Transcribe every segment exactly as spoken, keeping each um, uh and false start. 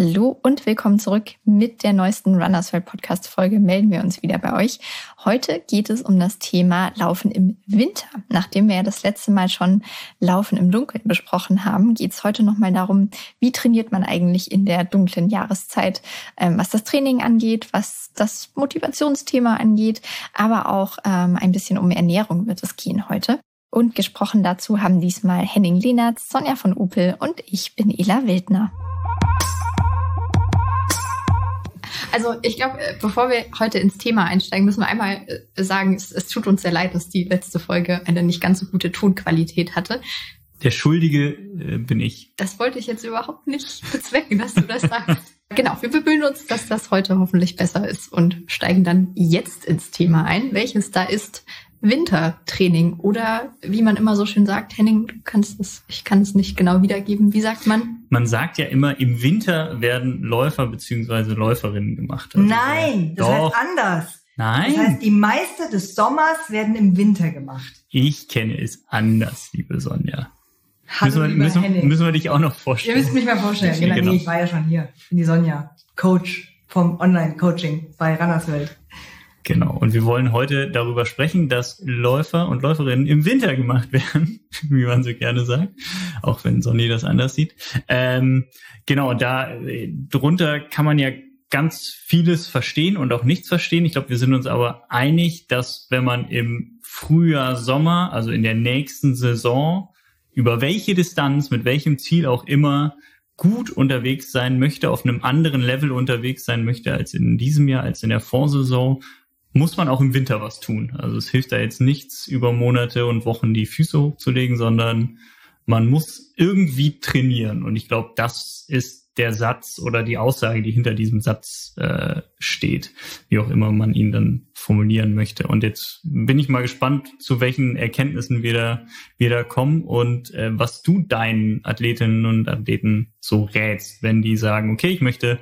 Hallo und willkommen zurück. Mit der neuesten Runners World Podcast Folge melden wir uns wieder bei euch. Heute geht es um das Thema Laufen im Winter. Nachdem wir ja das letzte Mal schon Laufen im Dunkeln besprochen haben, geht es heute nochmal darum, wie trainiert man eigentlich in der dunklen Jahreszeit, ähm, was das Training angeht, was das Motivationsthema angeht, aber auch ähm, ein bisschen um Ernährung wird es gehen heute. Und gesprochen dazu haben diesmal Henning Lehnertz, Sonja von Opel und ich bin Ela Wildner. Also ich glaube, bevor wir heute ins Thema einsteigen, müssen wir einmal sagen, es, es tut uns sehr leid, dass die letzte Folge eine nicht ganz so gute Tonqualität hatte. Der Schuldige äh, bin ich. Das wollte ich jetzt überhaupt nicht bezwecken, dass du das sagst. Genau, wir bemühen uns, dass das heute hoffentlich besser ist und steigen dann jetzt ins Thema ein, welches da ist Wintertraining oder wie man immer so schön sagt, Henning, du kannst es, ich kann es nicht genau wiedergeben. Wie sagt man? Man sagt ja immer, im Winter werden Läufer bzw. Läuferinnen gemacht. Also Nein, das doch. heißt anders. Nein. Das heißt, die Meister des Sommers werden im Winter gemacht. Ich kenne es anders, liebe Sonja. Hallo, müssen, wir, müssen, müssen wir dich auch noch vorstellen? Ihr müsst mich mal vorstellen. Genau, genau. Nee, ich war ja schon hier. Ich bin die Sonja, Coach vom Online-Coaching bei Runners World. Genau. Und wir wollen heute darüber sprechen, dass Läufer und Läuferinnen im Winter gemacht werden, wie man so gerne sagt, auch wenn Sonny das anders sieht. Ähm, genau, da drunter kann man ja ganz vieles verstehen und auch nichts verstehen. Ich glaube, wir sind uns aber einig, dass wenn man im Frühjahr, Sommer, also in der nächsten Saison, über welche Distanz, mit welchem Ziel auch immer, gut unterwegs sein möchte, auf einem anderen Level unterwegs sein möchte als in diesem Jahr, als in der Vorsaison, muss man auch im Winter was tun. Also es hilft da jetzt nichts, über Monate und Wochen die Füße hochzulegen, sondern man muss irgendwie trainieren. Und ich glaube, das ist der Satz oder die Aussage, die hinter diesem Satz äh, steht, wie auch immer man ihn dann formulieren möchte. Und jetzt bin ich mal gespannt, zu welchen Erkenntnissen wir da, wir da kommen und äh, was du deinen Athletinnen und Athleten so rätst, wenn die sagen, okay, ich möchte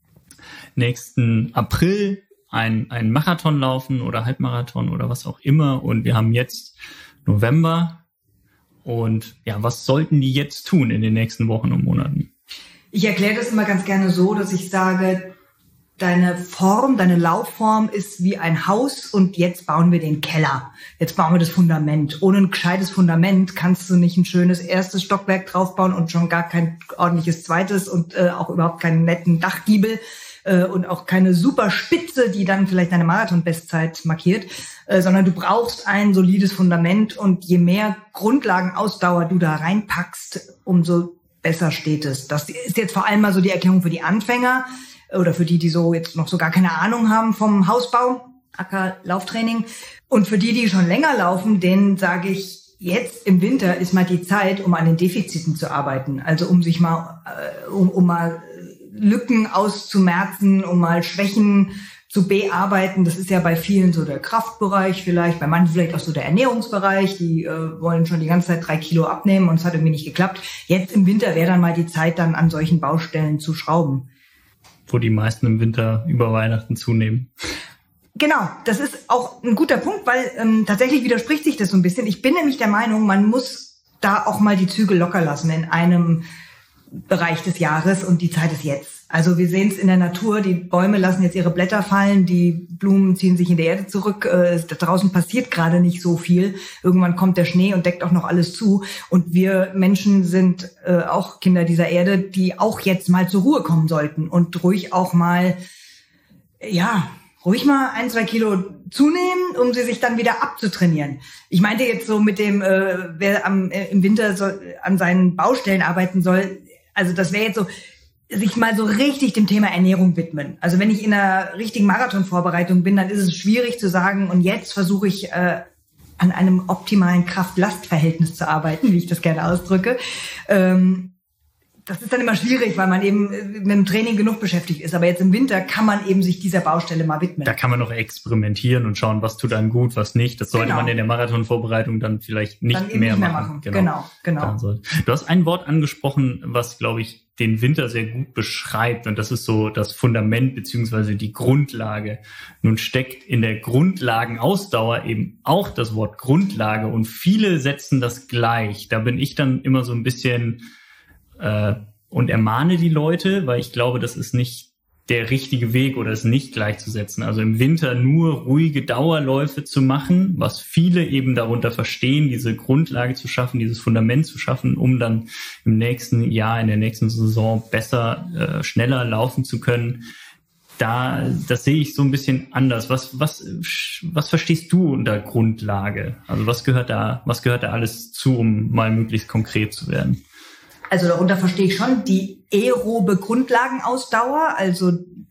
nächsten April ein, ein Marathon laufen oder Halbmarathon oder was auch immer. Und wir haben jetzt November. Und ja, was sollten die jetzt tun in den nächsten Wochen und Monaten? Ich erkläre das immer ganz gerne so, dass ich sage, deine Form, deine Laufform ist wie ein Haus und jetzt bauen wir den Keller. Jetzt bauen wir das Fundament. Ohne ein gescheites Fundament kannst du nicht ein schönes erstes Stockwerk draufbauen und schon gar kein ordentliches zweites und äh, auch überhaupt keinen netten Dachgiebel äh, und auch keine super Spitze, die dann vielleicht deine Marathon-Bestzeit markiert, äh, sondern du brauchst ein solides Fundament und je mehr Grundlagenausdauer du da reinpackst, umso besser steht es. Das ist jetzt vor allem mal so die Erklärung für die Anfänger oder für die, die so jetzt noch so gar keine Ahnung haben vom Hausbau, aka Lauftraining. Und für die, die schon länger laufen, denen sage ich, jetzt im Winter ist mal die Zeit, um an den Defiziten zu arbeiten. Also um sich mal, äh, um, um mal Lücken auszumerzen, um mal Schwächen zu bearbeiten. Das ist ja bei vielen so der Kraftbereich vielleicht, bei manchen vielleicht auch so der Ernährungsbereich. Die äh, wollen schon die ganze Zeit drei Kilo abnehmen und es hat irgendwie nicht geklappt. Jetzt im Winter wäre dann mal die Zeit, dann an solchen Baustellen zu schrauben. Wo die meisten im Winter über Weihnachten zunehmen. Genau, das ist auch ein guter Punkt, weil ähm, tatsächlich widerspricht sich das so ein bisschen. Ich bin nämlich der Meinung, man muss da auch mal die Zügel locker lassen in einem Bereich des Jahres und die Zeit ist jetzt. Also wir sehen es in der Natur, die Bäume lassen jetzt ihre Blätter fallen, die Blumen ziehen sich in der Erde zurück, äh, da draußen passiert gerade nicht so viel. Irgendwann kommt der Schnee und deckt auch noch alles zu und wir Menschen sind äh, auch Kinder dieser Erde, die auch jetzt mal zur Ruhe kommen sollten und ruhig auch mal, ja, ruhig mal ein, zwei Kilo zunehmen, um sie sich dann wieder abzutrainieren. Ich meinte jetzt so mit dem, äh, wer am, äh, im Winter so, an seinen Baustellen arbeiten soll, also das wäre jetzt so, sich mal so richtig dem Thema Ernährung widmen. Also wenn ich in einer richtigen Marathonvorbereitung bin, dann ist es schwierig zu sagen, und jetzt versuche ich äh, an einem optimalen Kraft-Last-Verhältnis zu arbeiten, wie ich das gerne ausdrücke. Ähm, das ist dann immer schwierig, weil man eben mit dem Training genug beschäftigt ist. Aber jetzt im Winter kann man eben sich dieser Baustelle mal widmen. Da kann man noch experimentieren und schauen, was tut einem gut, was nicht. Das sollte genau. man in der Marathonvorbereitung dann vielleicht nicht, dann eben mehr, nicht mehr machen. machen. Genau, genau. genau. Du hast ein Wort angesprochen, was, glaube ich, den Winter sehr gut beschreibt. Und das ist so das Fundament beziehungsweise die Grundlage. Nun steckt in der Grundlagenausdauer eben auch das Wort Grundlage. Und viele setzen das gleich. Da bin ich dann immer so ein bisschen äh, und ermahne die Leute, weil ich glaube, das ist nicht der richtige Weg oder es nicht gleichzusetzen. Also im Winter nur ruhige Dauerläufe zu machen, was viele eben darunter verstehen, diese Grundlage zu schaffen, dieses Fundament zu schaffen, um dann im nächsten Jahr, in der nächsten Saison besser, äh, schneller laufen zu können. Da, das sehe ich so ein bisschen anders. Was, was, was verstehst du unter Grundlage? Also was gehört da, was gehört da alles zu, um mal möglichst konkret zu werden? Also darunter verstehe ich schon die aerobe Grundlagenausdauer, also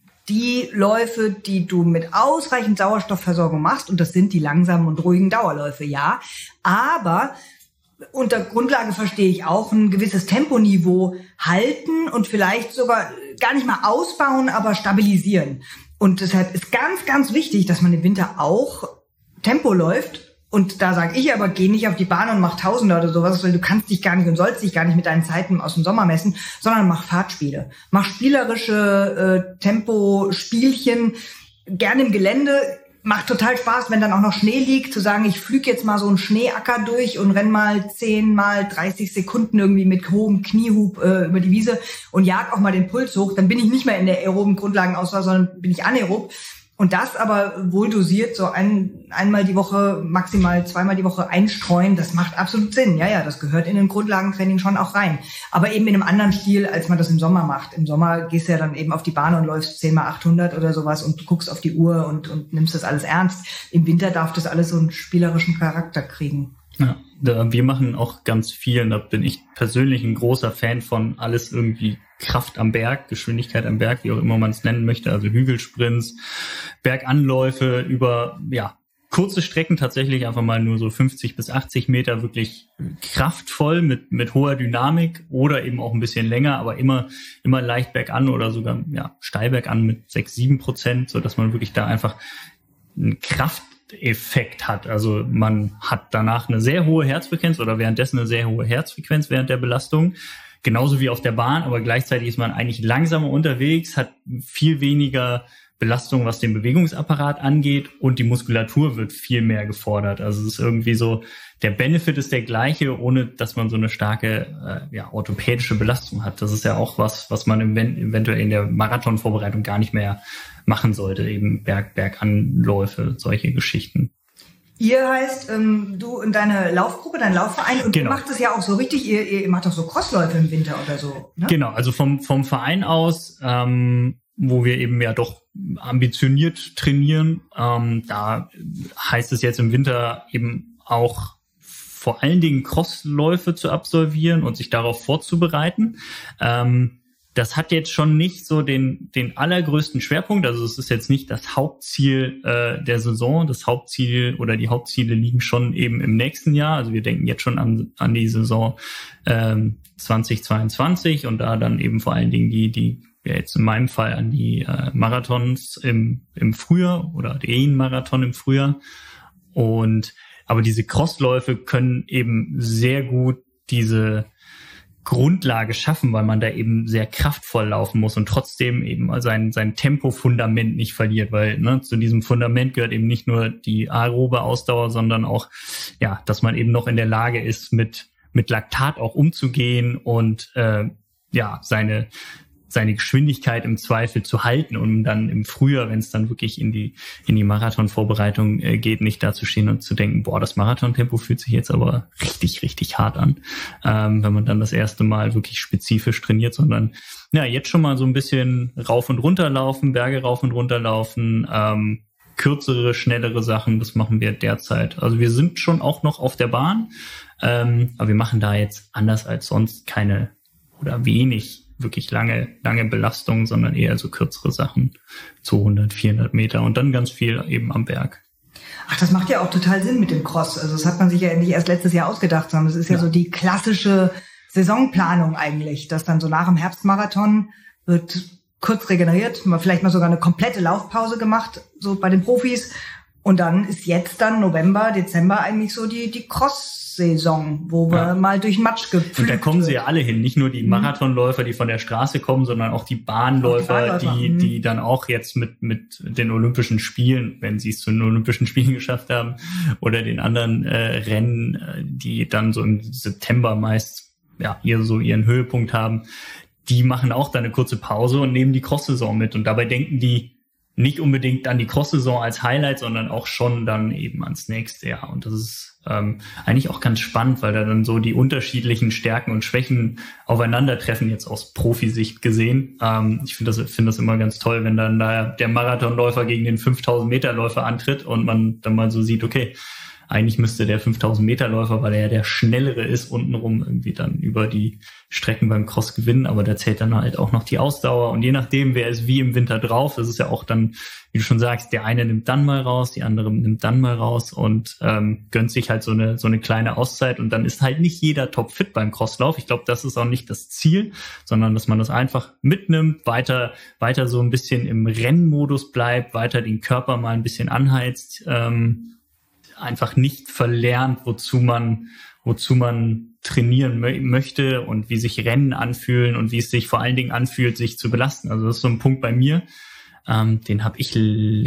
die Läufe, die du mit ausreichend Sauerstoffversorgung machst, und das sind die langsamen und ruhigen Dauerläufe, ja. Aber unter Grundlage verstehe ich auch ein gewisses Temponiveau halten und vielleicht sogar gar nicht mal ausbauen, aber stabilisieren. Und deshalb ist ganz, ganz wichtig, dass man im Winter auch Tempo läuft. Und da sage ich aber, geh nicht auf die Bahn und mach Tausender oder sowas, weil du kannst dich gar nicht und sollst dich gar nicht mit deinen Zeiten aus dem Sommer messen, sondern mach Fahrtspiele. Mach spielerische äh, Tempospielchen, gerne im Gelände. Macht total Spaß, wenn dann auch noch Schnee liegt, zu sagen, ich flüge jetzt mal so einen Schneeacker durch und renn mal zehn mal dreißig Sekunden irgendwie mit hohem Kniehub äh, über die Wiese und jag auch mal den Puls hoch. Dann bin ich nicht mehr in der aeroben Grundlagenausdauer, sondern bin ich anaerob. Und das aber wohl dosiert, so ein, einmal die Woche, maximal zweimal die Woche einstreuen, das macht absolut Sinn. Ja, ja, das gehört in den Grundlagentraining schon auch rein. Aber eben in einem anderen Stil, als man das im Sommer macht. Im Sommer gehst du ja dann eben auf die Bahn und läufst zehn mal achthundert oder sowas und guckst auf die Uhr und, und nimmst das alles ernst. Im Winter darf das alles so einen spielerischen Charakter kriegen. Ja, da, wir machen auch ganz viel, und da bin ich persönlich ein großer Fan von, alles irgendwie Kraft am Berg, Geschwindigkeit am Berg, wie auch immer man es nennen möchte, also Hügelsprints, Berganläufe über, ja, kurze Strecken, tatsächlich einfach mal nur so fünfzig bis achtzig Meter, wirklich kraftvoll mit mit hoher Dynamik oder eben auch ein bisschen länger, aber immer immer leicht bergan oder sogar ja steil bergan mit sechs, sieben Prozent, so dass man wirklich da einfach einen Krafteffekt hat. Also man hat danach eine sehr hohe Herzfrequenz oder währenddessen eine sehr hohe Herzfrequenz während der Belastung. Genauso wie auf der Bahn, aber gleichzeitig ist man eigentlich langsamer unterwegs, hat viel weniger Belastung, was den Bewegungsapparat angeht, und die Muskulatur wird viel mehr gefordert. Also es ist irgendwie so, der Benefit ist der gleiche, ohne dass man so eine starke äh, ja, orthopädische Belastung hat. Das ist ja auch was, was man eventuell in der Marathonvorbereitung gar nicht mehr machen sollte, eben Berg, Berganläufe, solche Geschichten. Ihr heißt, ähm, du und deine Laufgruppe, dein Laufverein, und genau. Ihr macht es ja auch so richtig, ihr, ihr macht doch so Crossläufe im Winter oder so, ne? Genau, also vom vom Verein aus, ähm, wo wir eben ja doch ambitioniert trainieren, ähm, da heißt es jetzt im Winter eben auch vor allen Dingen Crossläufe zu absolvieren und sich darauf vorzubereiten. Ähm, Das hat jetzt schon nicht so den den allergrößten Schwerpunkt. Also es ist jetzt nicht das Hauptziel äh, der Saison. Das Hauptziel oder die Hauptziele liegen schon eben im nächsten Jahr. Also wir denken jetzt schon an an die Saison ähm, zwanzig zweiundzwanzig und da dann eben vor allen Dingen die die ja jetzt in meinem Fall an die äh, Marathons im im Frühjahr oder den Marathon im Frühjahr. Und aber diese Crossläufe können eben sehr gut diese Grundlage schaffen, weil man da eben sehr kraftvoll laufen muss und trotzdem eben sein sein Tempofundament nicht verliert, weil ne, zu diesem Fundament gehört eben nicht nur die aerobe Ausdauer, sondern auch ja, dass man eben noch in der Lage ist, mit mit Laktat auch umzugehen und äh, ja seine seine Geschwindigkeit im Zweifel zu halten, um dann im Frühjahr, wenn es dann wirklich in die in die Marathonvorbereitung äh, geht, nicht da zu stehen und zu denken, boah, das Marathontempo fühlt sich jetzt aber richtig, richtig hart an, ähm, wenn man dann das erste Mal wirklich spezifisch trainiert, sondern ja, jetzt schon mal so ein bisschen rauf und runter laufen, Berge rauf und runter laufen, ähm, kürzere, schnellere Sachen, das machen wir derzeit. Also wir sind schon auch noch auf der Bahn, ähm, aber wir machen da jetzt anders als sonst keine oder wenig wirklich lange, lange Belastung, sondern eher so kürzere Sachen, zweihundert, vierhundert Meter und dann ganz viel eben am Berg. Ach, das macht ja auch total Sinn mit dem Cross. Also das hat man sich ja nicht erst letztes Jahr ausgedacht, sondern es ist ja, ja so die klassische Saisonplanung eigentlich, dass dann so nach dem Herbstmarathon wird kurz regeneriert, mal vielleicht mal sogar eine komplette Laufpause gemacht, so bei den Profis. Und dann ist jetzt dann November, Dezember eigentlich so die die Cross-Saison, wo wir ja. mal durch Matsch gepflügt Und da kommen sie wird. ja alle hin, nicht nur die Marathonläufer, die von der Straße kommen, sondern auch die Bahnläufer, auch die, Bahnläufer. die, die dann auch jetzt mit mit den Olympischen Spielen, wenn sie es zu den Olympischen Spielen geschafft haben, oder den anderen äh, Rennen, die dann so im September meist ja hier so ihren Höhepunkt haben. die machen auch dann eine kurze Pause und nehmen die Cross-Saison mit. Und dabei denken die nicht unbedingt an die Cross-Saison als Highlight, sondern auch schon dann eben ans nächste Jahr. Und das ist ähm, eigentlich auch ganz spannend, weil da dann so die unterschiedlichen Stärken und Schwächen aufeinandertreffen, jetzt aus Profisicht gesehen. Ähm, ich finde das, finde das immer ganz toll, wenn dann da der Marathonläufer gegen den fünftausend Meter Läufer antritt und man dann mal so sieht, okay, eigentlich müsste der fünftausend Meter Läufer, weil er ja der Schnellere ist, untenrum irgendwie dann über die Strecken beim Cross gewinnen. Aber da zählt dann halt auch noch die Ausdauer. Und je nachdem, wer ist wie im Winter drauf, das ist ja auch dann, wie du schon sagst, der eine nimmt dann mal raus, die andere nimmt dann mal raus und ähm, gönnt sich halt so eine so eine kleine Auszeit. Und dann ist halt nicht jeder topfit beim Crosslauf. Ich glaube, das ist auch nicht das Ziel, sondern dass man das einfach mitnimmt, weiter weiter so ein bisschen im Rennmodus bleibt, weiter den Körper mal ein bisschen anheizt, ähm, einfach nicht verlernt, wozu man, wozu man trainieren mö- möchte und wie sich Rennen anfühlen und wie es sich vor allen Dingen anfühlt, sich zu belasten. Also das ist so ein Punkt bei mir, ähm, den habe ich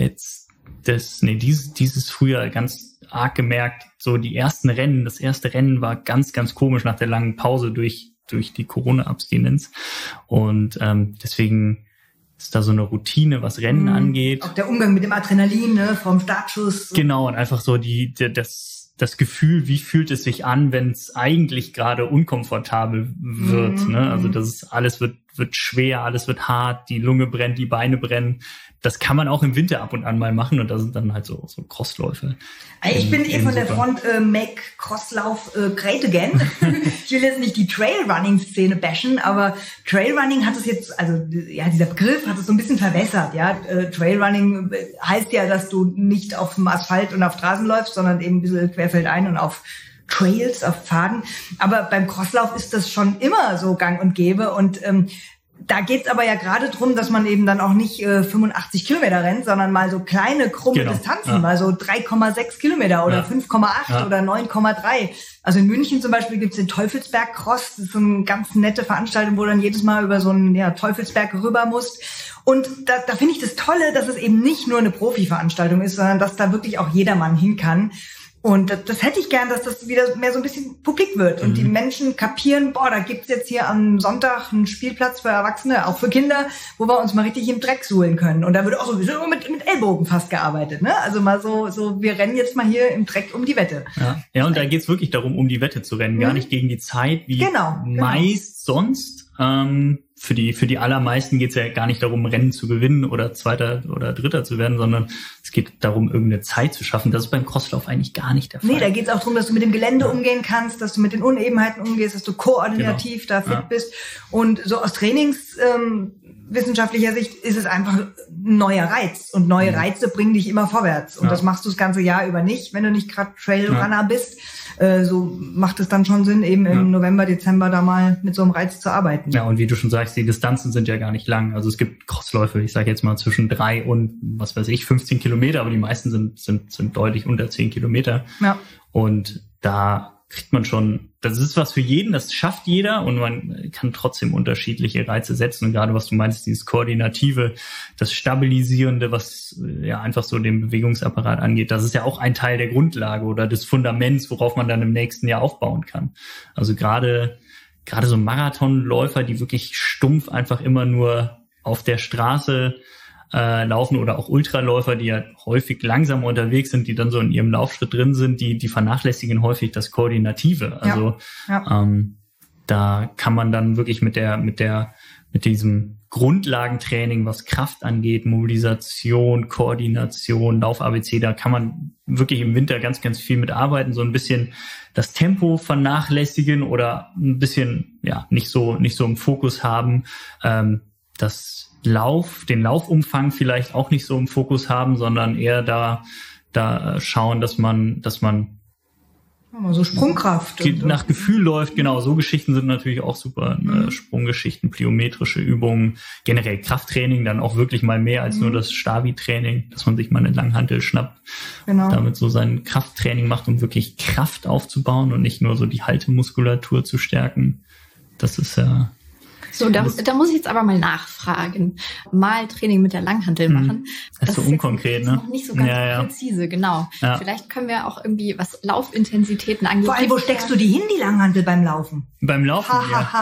letztes, nee, dieses, dieses Frühjahr ganz arg gemerkt. So die ersten Rennen, das erste Rennen war ganz, ganz komisch nach der langen Pause durch, durch die Corona-Abstinenz. Und ähm, deswegen ist da so eine Routine, was Rennen mhm. angeht. Auch der Umgang mit dem Adrenalin, ne, vom Startschuss. Genau, und einfach so die, die das, das Gefühl, wie fühlt es sich an, wenn es eigentlich gerade unkomfortabel wird. Mhm. Ne? Also das ist, alles wird, wird schwer, alles wird hart, die Lunge brennt, die Beine brennen. Das kann man auch im Winter ab und an mal machen und das sind dann halt so, so Crossläufe. Ich in, bin eh von der Front äh, Make Crosslauf äh, great again. Ich will jetzt nicht die Trailrunning-Szene bashen, aber Trailrunning hat es jetzt, also ja, dieser Begriff hat es so ein bisschen verwässert. Ja, äh, Trailrunning heißt ja, dass du nicht auf dem Asphalt und auf Straßen läufst, sondern eben ein bisschen querfeldein und auf Trails, auf Pfaden. Aber beim Crosslauf ist das schon immer so gang und gäbe und ähm, da geht's aber ja gerade drum, dass man eben dann auch nicht äh, fünfundachtzig Kilometer rennt, sondern mal so kleine, krumme genau. Distanzen, ja. mal so drei Komma sechs Kilometer oder ja. fünf Komma acht ja. oder neun Komma drei. Also in München zum Beispiel gibt's den Teufelsberg Cross. Das ist so eine ganz nette Veranstaltung, wo du dann jedes Mal über so einen ja, Teufelsberg rüber musst. Und da, da finde ich das Tolle, dass es eben nicht nur eine Profi-Veranstaltung ist, sondern dass da wirklich auch jedermann hin kann. Und das, das hätte ich gern, dass das wieder mehr so ein bisschen publik wird und mhm. die Menschen kapieren, boah, da gibt's jetzt hier am Sonntag einen Spielplatz für Erwachsene, auch für Kinder, wo wir uns mal richtig im Dreck suhlen können. Und da wird auch so mit, mit Ellbogen fast gearbeitet, ne? Also mal so, so, wir rennen jetzt mal hier im Dreck um die Wette. Ja, ja und da geht's wirklich darum, um die Wette zu rennen, mhm. gar nicht gegen die Zeit, wie genau, genau. meist sonst. Ähm, für die, für die allermeisten geht's ja gar nicht darum, Rennen zu gewinnen oder Zweiter oder Dritter zu werden, sondern es geht darum, irgendeine Zeit zu schaffen. Das ist beim Crosslauf eigentlich gar nicht der Fall. Nee, da geht's auch darum, dass du mit dem Gelände ja. umgehen kannst, dass du mit den Unebenheiten umgehst, dass du koordinativ genau. da fit ja. bist. Und so aus trainingswissenschaftlicher ähm, Sicht ist es einfach ein neuer Reiz. Und neue ja. Reize bringen dich immer vorwärts. Und ja. das machst du das ganze Jahr über nicht, wenn du nicht gerade Trailrunner ja. bist. Äh, so macht es dann schon Sinn, eben im ja. November, Dezember da mal mit so einem Reiz zu arbeiten. Ja, und wie du schon sagst, die Distanzen sind ja gar nicht lang. Also es gibt Crossläufe, ich sage jetzt mal zwischen drei und, was weiß ich, fünfzehn Kilometer, aber die meisten sind sind sind deutlich unter zehn Kilometer. Ja. Und da kriegt man schon, das ist was für jeden, das schafft jeder und man kann trotzdem unterschiedliche Reize setzen. Und gerade was du meinst, dieses Koordinative, das Stabilisierende, was ja einfach so den Bewegungsapparat angeht, das ist ja auch ein Teil der Grundlage oder des Fundaments, worauf man dann im nächsten Jahr aufbauen kann. Also gerade gerade so Marathonläufer, die wirklich stumpf einfach immer nur auf der Straße äh, laufen oder auch Ultraläufer, die ja häufig langsam unterwegs sind, die dann so in ihrem Laufschritt drin sind, die die vernachlässigen häufig das Koordinative. Also ja, ja. Ähm, da kann man dann wirklich mit der mit der mit diesem Grundlagentraining, was Kraft angeht, Mobilisation, Koordination, Lauf-A B C, da kann man wirklich im Winter ganz, ganz viel mit arbeiten, so ein bisschen das Tempo vernachlässigen oder ein bisschen ja nicht so nicht so im Fokus haben, ähm, das Lauf, den Laufumfang vielleicht auch nicht so im Fokus haben, sondern eher da da schauen, dass man dass man so Sprungkraft und nach Gefühl läuft. Genau, so Geschichten sind natürlich auch super. Mhm. Äh, Sprunggeschichten, plyometrische Übungen, generell Krafttraining, dann auch wirklich mal mehr als mhm. nur das Stabi-Training, dass man sich mal eine Langhantel schnappt, genau. damit so sein Krafttraining macht, um wirklich Kraft aufzubauen und nicht nur so die Haltemuskulatur zu stärken. Das ist ja So, da, da muss ich jetzt aber mal nachfragen. Mal Training mit der Langhantel machen. Das ist so unkonkret, ne? Das ist noch nicht so ganz ja, ja. präzise, genau. Ja. Vielleicht können wir auch irgendwie, was Laufintensitäten angeht. Vor allem, wo steckst du die hin, die Langhantel beim Laufen? Beim Laufen, ha, ja. Ha, ha.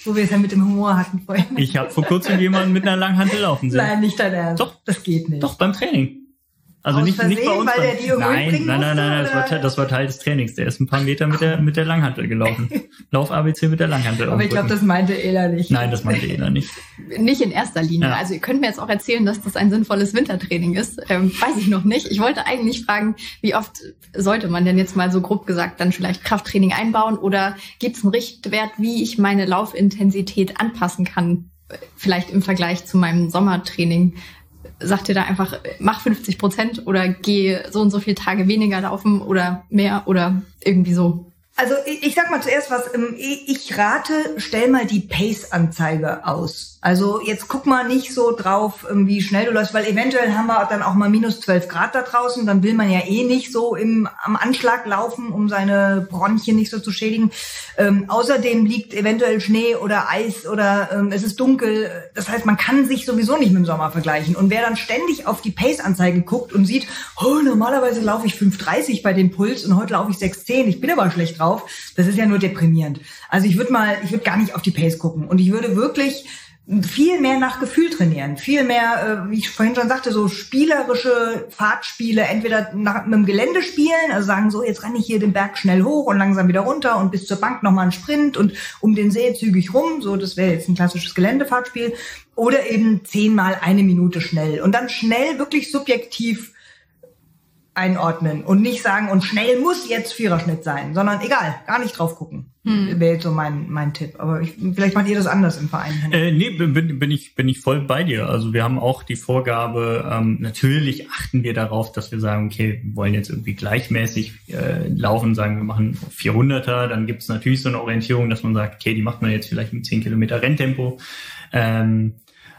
wo wir es ja mit dem Humor hatten vorhin. Ich habe vor kurzem jemanden mit einer Langhantel laufen sehen. Nein, nicht dein Ernst. Doch. Das geht nicht. Doch, beim Training. Also Aus nicht, nicht bei Versehen, uns. weil der die irgendwo nein, hinbringen nein, nein, nein, nein, das musste, war, Teil, das war Teil des Trainings. Der ist ein paar Meter mit der, mit der Langhantel gelaufen. Lauf A B C mit der Langhantel. Aber ich glaube, das meinte Ela nicht. Nein, das meinte Ela nicht. Nicht in erster Linie. Ja. Also ihr könnt mir jetzt auch erzählen, dass das ein sinnvolles Wintertraining ist. Ähm, weiß ich noch nicht. Ich wollte eigentlich fragen, wie oft sollte man denn jetzt mal so grob gesagt dann vielleicht Krafttraining einbauen? Oder gibt es einen Richtwert, wie ich meine Laufintensität anpassen kann? Vielleicht im Vergleich zu meinem Sommertraining. Sagt ihr da einfach, mach fünfzig Prozent oder geh so und so viele Tage weniger laufen oder mehr oder irgendwie so? Also ich, ich sag mal zuerst was, ich rate, stell mal die Pace-Anzeige aus. Also jetzt guck mal nicht so drauf, wie schnell du läufst, weil eventuell haben wir dann auch mal minus zwölf Grad da draußen, dann will man ja eh nicht so im am Anschlag laufen, um seine Bronchien nicht so zu schädigen. Ähm, außerdem liegt eventuell Schnee oder Eis oder ähm, es ist dunkel. Das heißt, man kann sich sowieso nicht mit dem Sommer vergleichen. Und wer dann ständig auf die Pace-Anzeige guckt und sieht, oh, normalerweise laufe ich fünf dreißig bei dem Puls und heute laufe ich sechs zehn, ich bin aber schlecht drauf. Das ist ja nur deprimierend. Also ich würde mal, ich würde gar nicht auf die Pace gucken und ich würde wirklich viel mehr nach Gefühl trainieren, viel mehr, äh, wie ich vorhin schon sagte, so spielerische Fahrtspiele, entweder nach, mit dem Gelände spielen, also sagen so, jetzt renne ich hier den Berg schnell hoch und langsam wieder runter und bis zur Bank nochmal einen Sprint und um den See zügig rum, so das wäre jetzt ein klassisches Geländefahrtspiel, oder eben zehnmal eine Minute schnell und dann schnell wirklich subjektiv einordnen und nicht sagen, und schnell muss jetzt Viererschnitt sein, sondern egal, gar nicht drauf gucken. Hm. Wäre jetzt so mein mein Tipp. Aber ich, vielleicht macht ihr das anders im Verein. Äh, nee, bin, bin ich bin ich voll bei dir. Also wir haben auch die Vorgabe, ähm, natürlich achten wir darauf, dass wir sagen, okay, wir wollen jetzt irgendwie gleichmäßig äh, laufen, sagen wir machen vierhunderter, dann gibt es natürlich so eine Orientierung, dass man sagt, okay, die macht man jetzt vielleicht mit zehn Kilometer Renntempo. Ähm,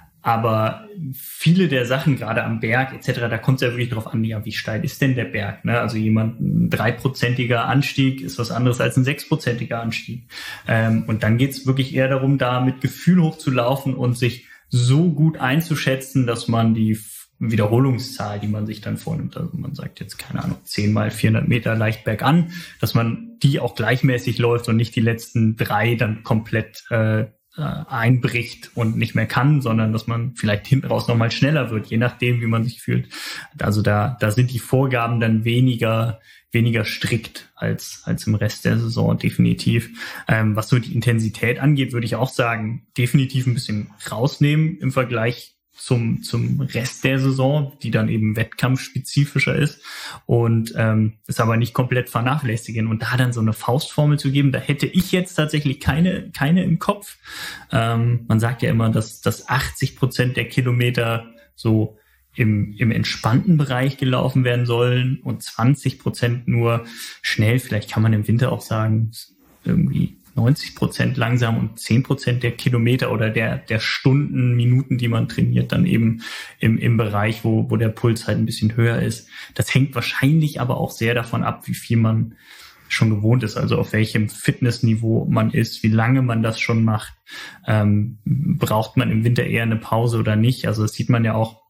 Aber viele der Sachen, gerade am Berg et cetera, da kommt es ja wirklich drauf an, ja, wie steil ist denn der Berg? Ne? Also jemand, ein dreiprozentiger Anstieg ist was anderes als ein sechsprozentiger Anstieg. Ähm, und dann geht es wirklich eher darum, da mit Gefühl hochzulaufen und sich so gut einzuschätzen, dass man die Wiederholungszahl, die man sich dann vornimmt, also man sagt jetzt, keine Ahnung, zehn mal vierhundert Meter leicht bergan, dass man die auch gleichmäßig läuft und nicht die letzten drei dann komplett äh, einbricht und nicht mehr kann, sondern dass man vielleicht hinten raus nochmal schneller wird, je nachdem, wie man sich fühlt. Also da, da sind die Vorgaben dann weniger, weniger strikt als, als im Rest der Saison, definitiv. Ähm, was so die Intensität angeht, würde ich auch sagen, definitiv ein bisschen rausnehmen im Vergleich zum zum Rest der Saison, die dann eben wettkampfspezifischer ist und ähm, ist aber nicht komplett vernachlässigen. Und da dann so eine Faustformel zu geben, da hätte ich jetzt tatsächlich keine keine im Kopf. Ähm, man sagt ja immer, dass dass achtzig Prozent der Kilometer so im im entspannten Bereich gelaufen werden sollen und zwanzig Prozent nur schnell. Vielleicht kann man im Winter auch sagen, irgendwie neunzig Prozent langsam und zehn Prozent der Kilometer oder der der Stunden, Minuten, die man trainiert, dann eben im im Bereich, wo wo der Puls halt ein bisschen höher ist. Das hängt wahrscheinlich aber auch sehr davon ab, wie viel man schon gewohnt ist, also auf welchem Fitnessniveau man ist, wie lange man das schon macht. Ähm, braucht man im Winter eher eine Pause oder nicht? Also das sieht man ja auch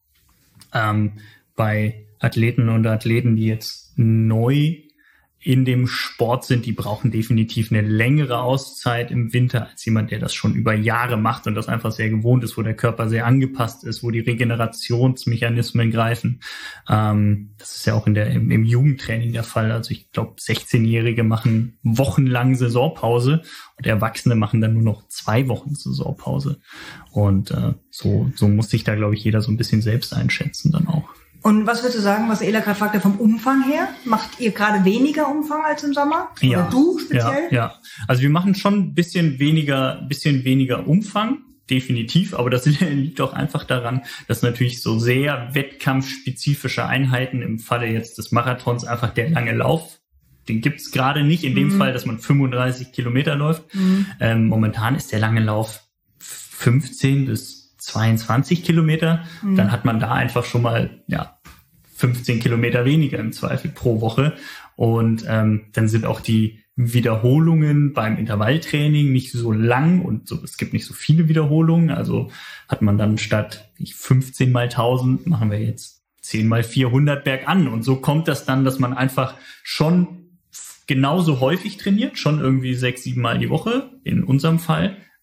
ähm, bei Athleten und Athleten, die jetzt neu in dem Sport sind, die brauchen definitiv eine längere Auszeit im Winter als jemand, der das schon über Jahre macht und das einfach sehr gewohnt ist, wo der Körper sehr angepasst ist, wo die Regenerationsmechanismen greifen. Ähm, das ist ja auch in der im, im Jugendtraining der Fall. Also ich glaube, sechzehnjährige machen wochenlang Saisonpause und Erwachsene machen dann nur noch zwei Wochen Saisonpause. Und äh, so, so muss sich da, glaube ich, jeder so ein bisschen selbst einschätzen dann auch. Und was würdest du sagen, was Ela gerade fragte, vom Umfang her? Macht ihr gerade weniger Umfang als im Sommer? Ja. Oder du speziell? Ja, ja. Also wir machen schon ein bisschen weniger, bisschen weniger Umfang, definitiv. Aber das liegt auch einfach daran, dass natürlich so sehr wettkampfspezifische Einheiten im Falle jetzt des Marathons einfach der lange Lauf, den gibt's gerade nicht. In dem mhm. Fall, dass man fünfunddreißig Kilometer läuft. Mhm. Ähm, momentan ist der lange Lauf fünfzehn bis zweiundzwanzig Kilometer, mhm. dann hat man da einfach schon mal ja fünfzehn Kilometer weniger im Zweifel pro Woche und ähm, dann sind auch die Wiederholungen beim Intervalltraining nicht so lang und so, es gibt nicht so viele Wiederholungen, also hat man dann statt fünfzehn mal tausend machen wir jetzt zehn mal vierhundert bergan und so kommt das dann, dass man einfach schon genauso häufig trainiert, schon irgendwie sechs, sieben Mal die Woche in unserem Fall,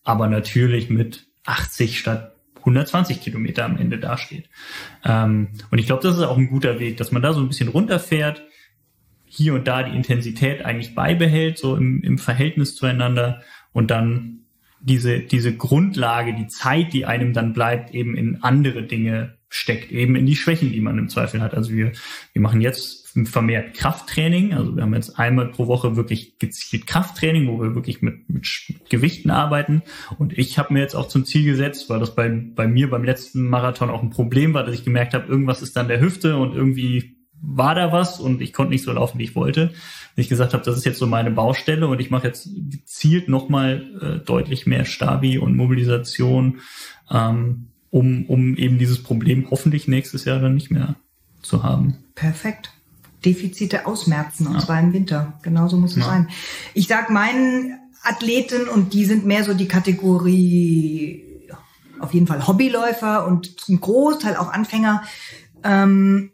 aber natürlich mit achtzig statt hundertzwanzig Kilometer am Ende dasteht. Ähm, und ich glaube, das ist auch ein guter Weg, dass man da so ein bisschen runterfährt, hier und da die Intensität eigentlich beibehält, so im, im Verhältnis zueinander und dann diese, diese Grundlage, die Zeit, die einem dann bleibt, eben in andere Dinge steckt, eben in die Schwächen, die man im Zweifel hat. Also wir, wir machen jetzt vermehrt Krafttraining. Also wir haben jetzt einmal pro Woche wirklich gezielt Krafttraining, wo wir wirklich mit, mit Gewichten arbeiten. Und ich habe mir jetzt auch zum Ziel gesetzt, weil das bei, bei mir beim letzten Marathon auch ein Problem war, dass ich gemerkt habe, irgendwas ist an der Hüfte und irgendwie war da was und ich konnte nicht so laufen, wie ich wollte. Und ich gesagt habe, das ist jetzt so meine Baustelle und ich mache jetzt gezielt nochmal äh, deutlich mehr Stabi und Mobilisation, ähm, um, um eben dieses Problem hoffentlich nächstes Jahr dann nicht mehr zu haben. Perfekt. Defizite ausmerzen, und ja. zwar im Winter. Genauso muss es ja. sein. Ich sag meinen Athleten, und die sind mehr so die Kategorie, auf jeden Fall Hobbyläufer und zum Großteil auch Anfänger, ähm,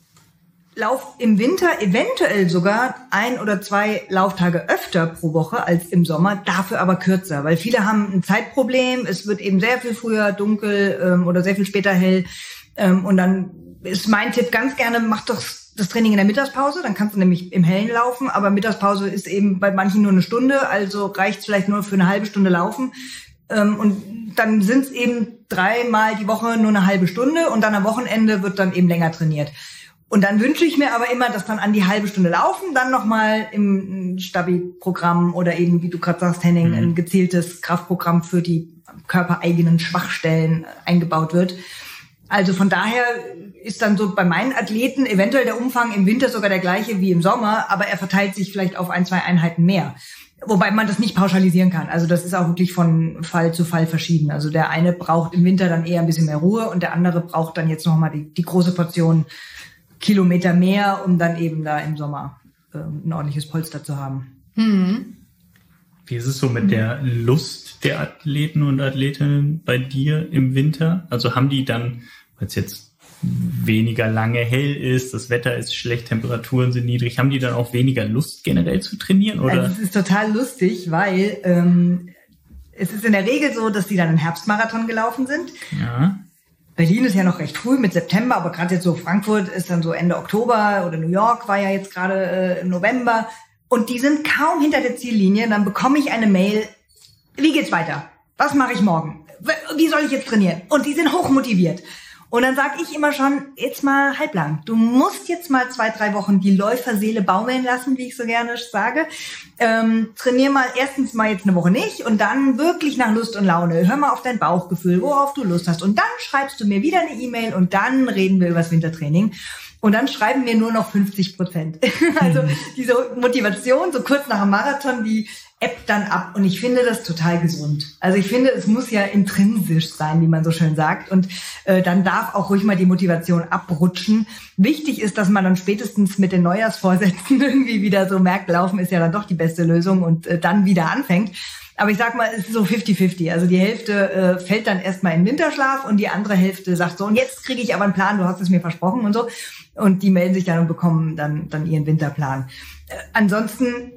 lauf im Winter eventuell sogar ein oder zwei Lauftage öfter pro Woche als im Sommer, dafür aber kürzer, weil viele haben ein Zeitproblem, es wird eben sehr viel früher dunkel ähm, oder sehr viel später hell ähm, und dann ist mein Tipp ganz gerne, mach doch das Training in der Mittagspause, dann kannst du nämlich im Hellen laufen, aber Mittagspause ist eben bei manchen nur eine Stunde, also reicht vielleicht nur für eine halbe Stunde laufen ähm, und dann sind es eben dreimal die Woche nur eine halbe Stunde und dann am Wochenende wird dann eben länger trainiert. Und dann wünsche ich mir aber immer, dass dann an die halbe Stunde laufen, dann nochmal im Stabi-Programm oder eben, wie du gerade sagst, Henning, mhm. ein gezieltes Kraftprogramm für die körpereigenen Schwachstellen eingebaut wird. Also von daher ist dann so bei meinen Athleten eventuell der Umfang im Winter sogar der gleiche wie im Sommer, aber er verteilt sich vielleicht auf ein, zwei Einheiten mehr. Wobei man das nicht pauschalisieren kann. Also das ist auch wirklich von Fall zu Fall verschieden. Also der eine braucht im Winter dann eher ein bisschen mehr Ruhe und der andere braucht dann jetzt nochmal die, die große Portion Kilometer mehr, um dann eben da im Sommer äh, ein ordentliches Polster zu haben. Mhm. Wie ist es so mit der Lust der Athleten und Athletinnen bei dir im Winter? Also haben die dann, weil es jetzt weniger lange hell ist, das Wetter ist schlecht, Temperaturen sind niedrig, haben die dann auch weniger Lust generell zu trainieren? Oder? Also es ist total lustig, weil ähm, es ist in der Regel so, dass die dann einen Herbstmarathon gelaufen sind. Ja. Berlin ist ja noch recht früh mit September, aber gerade jetzt so Frankfurt ist dann so Ende Oktober oder New York war ja jetzt gerade äh, im November. Und die sind kaum hinter der Ziellinie. Dann bekomme ich eine Mail, wie geht's weiter? Was mache ich morgen? Wie soll ich jetzt trainieren? Und die sind hochmotiviert. Und dann sage ich immer schon, jetzt mal halblang. Du musst jetzt mal zwei, drei Wochen die Läuferseele baumeln lassen, wie ich so gerne sage. Ähm, trainier mal erstens mal jetzt eine Woche nicht und dann wirklich nach Lust und Laune. Hör mal auf dein Bauchgefühl, worauf du Lust hast. Und dann schreibst du mir wieder eine E-Mail und dann reden wir über das Wintertraining. Und dann schreiben wir nur noch fünfzig Prozent. Also diese Motivation, so kurz nach dem Marathon, die ebbt dann ab. Und ich finde das total gesund. Also ich finde, es muss ja intrinsisch sein, wie man so schön sagt. Und äh, dann darf auch ruhig mal die Motivation abrutschen. Wichtig ist, dass man dann spätestens mit den Neujahrsvorsätzen irgendwie wieder so merkt, Laufen ist ja dann doch die beste Lösung und äh, dann wieder anfängt. Aber ich sag mal, es ist so fifty fifty. Also die Hälfte äh, fällt dann erstmal in Winterschlaf und die andere Hälfte sagt so, und jetzt kriege ich aber einen Plan, du hast es mir versprochen und so. Und die melden sich dann und bekommen dann, dann ihren Winterplan. Äh, ansonsten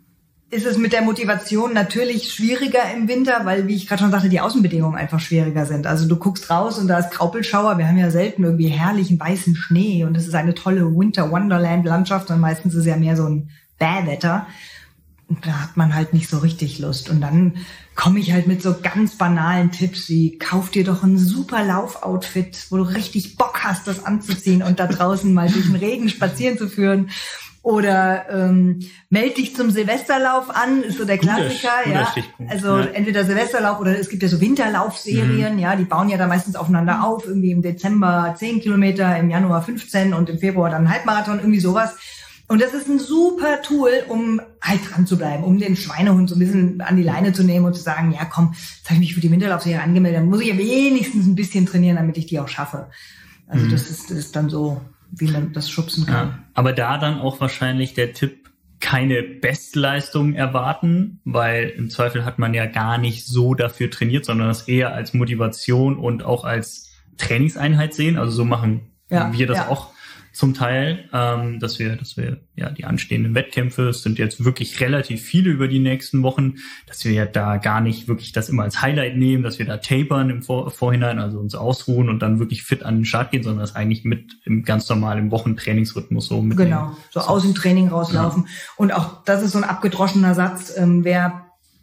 ist es mit der Motivation natürlich schwieriger im Winter, weil, wie ich gerade schon sagte, die Außenbedingungen einfach schwieriger sind. Also du guckst raus und da ist Graupelschauer. Wir haben ja selten irgendwie herrlichen weißen Schnee und es ist eine tolle Winter-Wonderland-Landschaft und meistens ist es ja mehr so ein Bähwetter. Und da hat man halt nicht so richtig Lust. Und dann komme ich halt mit so ganz banalen Tipps wie, kauf dir doch ein super Laufoutfit, wo du richtig Bock hast, das anzuziehen und da draußen mal durch den Regen spazieren zu führen. Oder ähm, meld dich zum Silvesterlauf an, ist so der Klassiker. Guter, ja. Guter also ja. Entweder Silvesterlauf oder es gibt ja so Winterlaufserien, mhm. ja, die bauen ja da meistens aufeinander auf. Irgendwie im Dezember zehn Kilometer, im Januar fünfzehn und im Februar dann ein Halbmarathon, irgendwie sowas. Und das ist ein super Tool, um halt dran zu bleiben, um den Schweinehund so ein bisschen an die Leine zu nehmen und zu sagen, ja komm, jetzt habe ich mich für die Winterlaufserie angemeldet, dann muss ich ja wenigstens ein bisschen trainieren, damit ich die auch schaffe. Also mhm. das ist, das ist dann so, wie man das schubsen kann. Ja, aber da dann auch wahrscheinlich der Tipp, keine Bestleistung erwarten, weil im Zweifel hat man ja gar nicht so dafür trainiert, sondern das eher als Motivation und auch als Trainingseinheit sehen. Also so machen ja, wir das ja. auch zum Teil, ähm, dass wir, dass wir ja die anstehenden Wettkämpfe, es sind jetzt wirklich relativ viele über die nächsten Wochen, dass wir ja da gar nicht wirklich das immer als Highlight nehmen, dass wir da tapern im Vor- Vorhinein, also uns ausruhen und dann wirklich fit an den Start gehen, sondern das eigentlich mit im ganz normalen Wochentrainingsrhythmus so mit. Genau, so, so aus dem Training rauslaufen. Ja. Und auch das ist so ein abgedroschener Satz, ähm, wer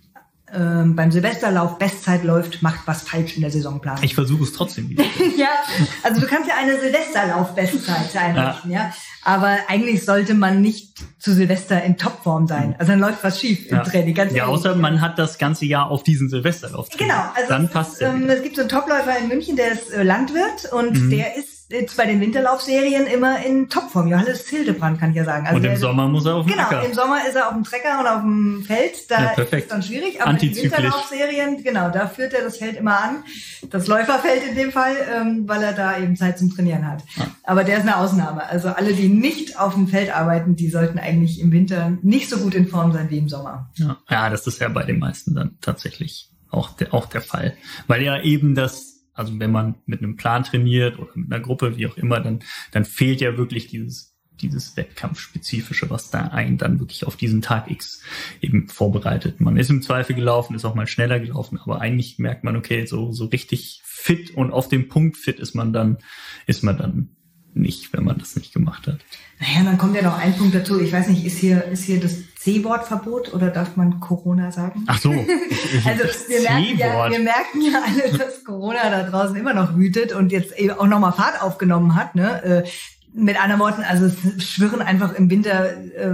ähm, beim Silvesterlauf Bestzeit läuft, macht was falsch in der Saisonplanung. Ich versuche es trotzdem wieder. Ja, also du kannst ja eine Silvesterlauf-Bestzeit einrichten, ja. ja. Aber eigentlich sollte man nicht zu Silvester in Topform sein. Also dann läuft was schief im ja. Training. Ganz ja, ehrlich. Außer man hat das ganze Jahr auf diesen Silvesterlauf. Genau, also dann es, passt ist, ähm, es gibt so einen Topläufer in München, der ist äh, Landwirt und mhm. der ist jetzt bei den Winterlaufserien immer in Topform. Johannes Hildebrand, kann ich ja sagen. Also und im der, Sommer muss er auf dem Genau, Acker. im Sommer ist er auf dem Trecker und auf dem Feld. Da ja, ist es dann schwierig. Aber Antizyklisch. in Winterlaufserien, genau, da führt er das Feld immer an. Das Läuferfeld in dem Fall, ähm, weil er da eben Zeit zum Trainieren hat. Ja. Aber der ist eine Ausnahme. Also alle, die nicht auf dem Feld arbeiten, die sollten eigentlich im Winter nicht so gut in Form sein wie im Sommer. Ja, ja, das ist ja bei den meisten dann tatsächlich auch der, auch der Fall. Weil ja eben das, also wenn man mit einem Plan trainiert oder mit einer Gruppe, wie auch immer, dann, dann fehlt ja wirklich dieses, dieses Wettkampfspezifische, was da einen dann wirklich auf diesen Tag X eben vorbereitet. Man ist im Zweifel gelaufen, ist auch mal schneller gelaufen, aber eigentlich merkt man, okay, so, so richtig fit und auf dem Punkt fit ist man dann, ist man dann nicht, wenn man das nicht gemacht hat. Naja, dann kommt ja noch ein Punkt dazu. Ich weiß nicht, ist hier, ist hier das C-Wort-Verbot oder darf man Corona sagen? Ach so. Also wir merken, ja, wir merken ja alle, dass Corona da draußen immer noch wütet und jetzt eben auch nochmal Fahrt aufgenommen hat. Ne? Mit anderen Worten, also es schwirren einfach im Winter,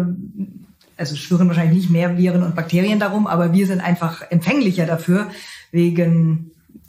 also schwirren wahrscheinlich nicht mehr Viren und Bakterien darum, aber wir sind einfach empfänglicher dafür wegen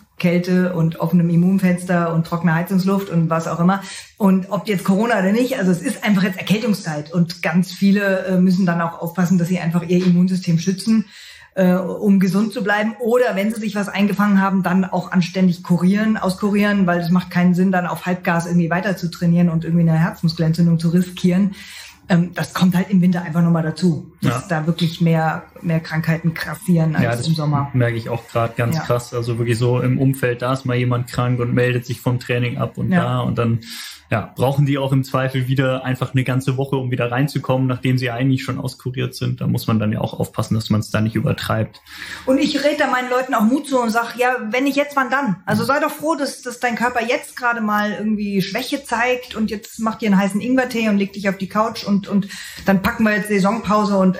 Kälte und offenem Immunfenster und trockener Heizungsluft und was auch immer. Und ob jetzt Corona oder nicht, also es ist einfach jetzt Erkältungszeit und ganz viele äh, müssen dann auch aufpassen, dass sie einfach ihr Immunsystem schützen, äh, um gesund zu bleiben. Oder wenn sie sich was eingefangen haben, dann auch anständig kurieren, auskurieren, weil es macht keinen Sinn, dann auf Halbgas irgendwie weiter zu trainieren und irgendwie eine Herzmuskelentzündung zu riskieren. Ähm, das kommt halt im Winter einfach nochmal dazu, dass ja. da wirklich mehr mehr Krankheiten grassieren als ja, das im Sommer. Merke ich auch gerade ganz ja. krass. Also wirklich so im Umfeld, da ist mal jemand krank und meldet sich vom Training ab und ja. da und dann ja, brauchen die auch im Zweifel wieder einfach eine ganze Woche, um wieder reinzukommen, nachdem sie eigentlich schon auskuriert sind. Da muss man dann ja auch aufpassen, dass man es da nicht übertreibt. Und ich rede da meinen Leuten auch Mut zu und sage, ja, wenn nicht jetzt, wann dann? Also sei doch froh, dass, dass dein Körper jetzt gerade mal irgendwie Schwäche zeigt und jetzt mach dir einen heißen Ingwertee und leg dich auf die Couch und, und dann packen wir jetzt Saisonpause und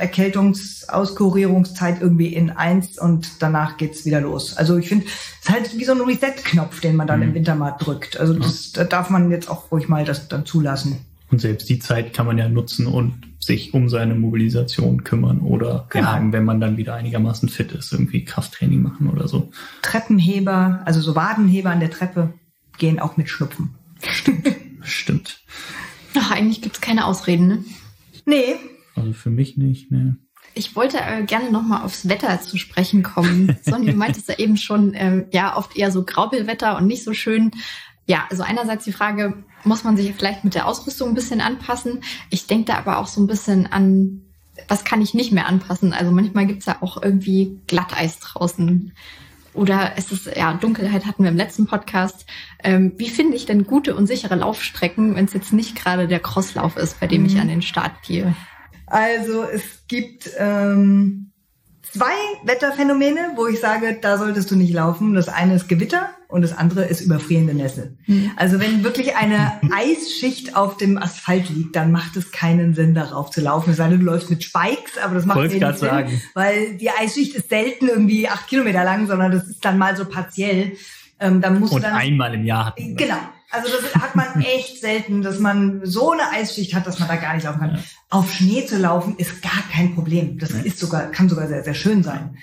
Erkältungsauskurierungszeit irgendwie in eins und danach geht's wieder los. Also ich finde, es ist halt wie so ein Reset-Knopf, den man dann mhm. im Winter mal drückt. Also das, da darf man jetzt auch ruhig mal das dann zulassen. Und selbst die Zeit kann man ja nutzen und sich um seine Mobilisation kümmern oder genau. ja, wenn man dann wieder einigermaßen fit ist, irgendwie Krafttraining machen oder so. Treppenheber, also so Wadenheber an der Treppe gehen auch mit Schnupfen. Stimmt, stimmt. Ach, eigentlich gibt's keine Ausreden, ne? Nee. Also für mich nicht, ne. Ich wollte äh, gerne nochmal aufs Wetter zu sprechen kommen. Sonny, du meintest ja eben schon, ähm, ja, oft eher so Graupelwetter und nicht so schön. Ja, also einerseits die Frage, muss man sich vielleicht mit der Ausrüstung ein bisschen anpassen? Ich denke da aber auch so ein bisschen an, was kann ich nicht mehr anpassen? Also manchmal gibt's ja auch irgendwie Glatteis draußen. Oder es ist, ja, Dunkelheit hatten wir im letzten Podcast. Ähm, wie finde ich denn gute und sichere Laufstrecken, wenn es jetzt nicht gerade der Crosslauf ist, bei dem ich an den Start gehe? Also es gibt ähm, zwei Wetterphänomene, wo ich sage, da solltest du nicht laufen. Das eine ist Gewitter und das andere ist überfrierende Nässe. Mhm. Also wenn wirklich eine Eisschicht auf dem Asphalt liegt, dann macht es keinen Sinn, darauf zu laufen. Es sei denn, du läufst mit Spikes, aber das macht wenig Sinn, sagen. Weil die Eisschicht ist selten irgendwie acht Kilometer lang, sondern das ist dann mal so partiell. Ähm, dann musst und du dann, einmal im Jahr. Hatten genau. Also das hat man echt selten, dass man so eine Eisschicht hat, dass man da gar nicht laufen kann. Ja. Auf Schnee zu laufen ist gar kein Problem. Das ja. ist sogar, kann sogar sehr, sehr schön sein.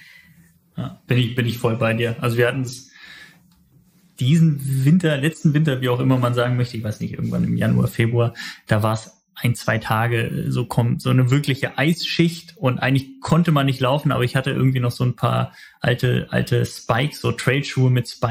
Ja, bin ich, bin ich voll bei dir. Also wir hatten es diesen Winter, letzten Winter, wie auch immer man sagen möchte, ich weiß nicht, irgendwann im Januar, Februar, da war es ein, zwei Tage, so kommt so eine wirkliche Eisschicht und eigentlich konnte man nicht laufen, aber ich hatte irgendwie noch so ein paar alte, alte Spikes, so Trailschuhe mit Spikes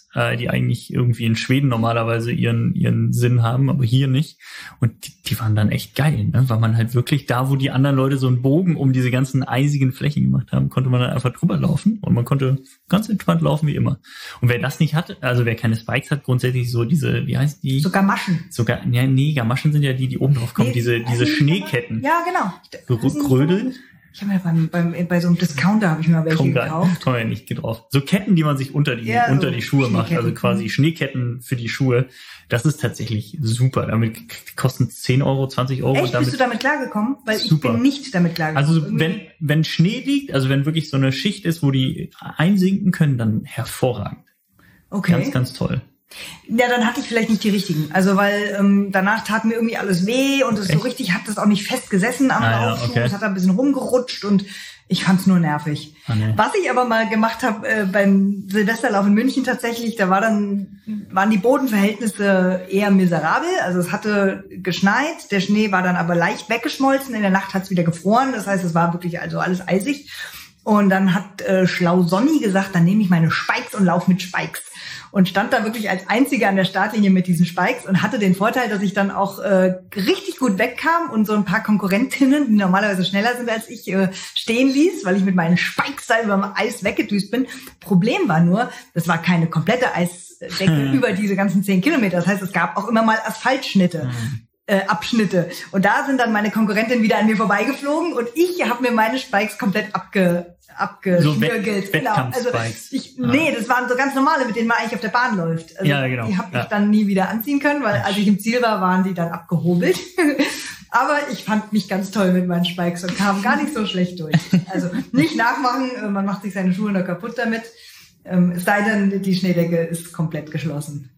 äh, die eigentlich irgendwie in Schweden normalerweise ihren ihren Sinn haben, aber hier nicht. Und die, die waren dann echt geil, ne? Weil man halt wirklich da, wo die anderen Leute so einen Bogen um diese ganzen eisigen Flächen gemacht haben, konnte man dann einfach drüber laufen und man konnte ganz entspannt laufen wie immer. Und wer das nicht hatte, also wer keine Spikes hat, grundsätzlich so diese, wie heißt die? So Gamaschen. Sogar, ja, nee, Gamaschen sind ja die, die oben drauf kommen, Nee, diese diese Schneeketten. Ja, genau. So Krödel. Ich habe mir beim, beim, bei so einem Discounter habe ich mir welche Komm, gekauft. Komm ja nicht drauf. So Ketten, die man sich unter die Ja, unter so die Schuhe macht, also Schneeketten. quasi Schneeketten für die Schuhe. Das ist tatsächlich super. Damit k- kosten zehn Euro, zwanzig Euro. Echt, damit, bist du damit klargekommen? Weil Super. ich bin nicht damit klargekommen. also Irgendwie- wenn wenn Schnee liegt, also wenn wirklich so eine Schicht ist, wo die einsinken können, dann hervorragend. okay. Ganz, ganz toll. Ja, dann hatte ich vielleicht nicht die richtigen. Also weil ähm, danach tat mir irgendwie alles weh und es so Echt? richtig hat das auch nicht fest gesessen am Ah, ja, Laufschuh. okay. Es hat ein bisschen rumgerutscht und ich fand's nur nervig. Ah, nee. Was ich aber mal gemacht habe äh, beim Silvesterlauf in München tatsächlich, da war dann waren die Bodenverhältnisse eher miserabel. Also es hatte geschneit, der Schnee war dann aber leicht weggeschmolzen. In der Nacht hat's wieder gefroren. Das heißt, es war wirklich also alles eisig. Und dann hat äh, schlau Sonny gesagt, dann nehme ich meine Spikes und laufe mit Spikes. Und stand da wirklich als Einziger an der Startlinie mit diesen Spikes und hatte den Vorteil, dass ich dann auch äh, richtig gut wegkam und so ein paar Konkurrentinnen, die normalerweise schneller sind als ich, äh, stehen ließ, weil ich mit meinen Spikes da über dem Eis weggedüst bin. Problem war nur, das war keine komplette Eisdecke über diese ganzen zehn Kilometer. Das heißt, es gab auch immer mal Asphaltschnitte. Äh, Abschnitte. Und da sind dann meine Konkurrentinnen wieder an mir vorbeigeflogen und ich habe mir meine Spikes komplett abge abgeschnürgelt. So Wett- genau. Also Wettkampf-Spikes. ich, Ah. nee, das waren so ganz normale, mit denen man eigentlich auf der Bahn läuft. Also Ja, genau. die habe ich Ja. dann nie wieder anziehen können, weil als ich im Ziel war, waren die dann abgehobelt. Aber ich fand mich ganz toll mit meinen Spikes und kam gar nicht so schlecht durch. Also nicht nachmachen, äh, man macht sich seine Schuhe noch kaputt damit. Ähm, es sei denn, die Schneedecke ist komplett geschlossen.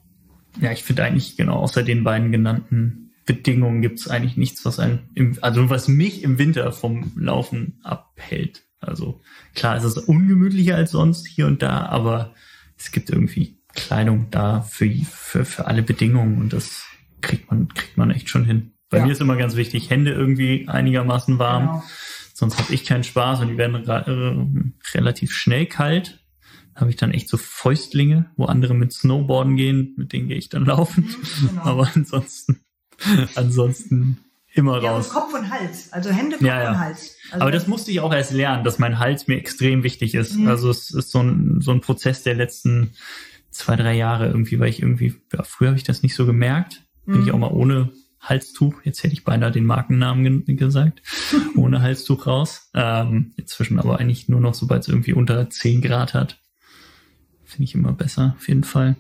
Ja, ich finde eigentlich, genau, außer den beiden genannten Bedingungen gibt's eigentlich nichts, was einen, im, also was mich im Winter vom Laufen abhält. Also klar, es ist ungemütlicher als sonst hier und da, aber es gibt irgendwie Kleidung da für, für, für alle Bedingungen und das kriegt man, kriegt man echt schon hin. Bei Ja. mir ist immer ganz wichtig, Hände irgendwie einigermaßen warm, Genau. sonst habe ich keinen Spaß und die werden ra- äh, relativ schnell kalt. Habe ich dann echt so Fäustlinge, wo andere mit Snowboarden gehen, mit denen gehe ich dann laufen. Genau. Aber ansonsten, ansonsten immer Ja, und raus. Kopf und Hals. Also Hände, Kopf Ja, ja. und Hals. Also Aber das musste ich auch erst lernen, dass mein Hals mir extrem wichtig ist. Mhm. Also es ist so ein, so ein Prozess der letzten zwei, drei Jahre irgendwie, weil ich irgendwie, ja, früher habe ich das nicht so gemerkt. Bin Mhm. ich auch mal ohne Halstuch, jetzt hätte ich beinahe den Markennamen ge- gesagt, ohne Halstuch raus. Ähm, inzwischen aber eigentlich nur noch, sobald es irgendwie unter zehn Grad hat. Finde ich immer besser, auf jeden Fall.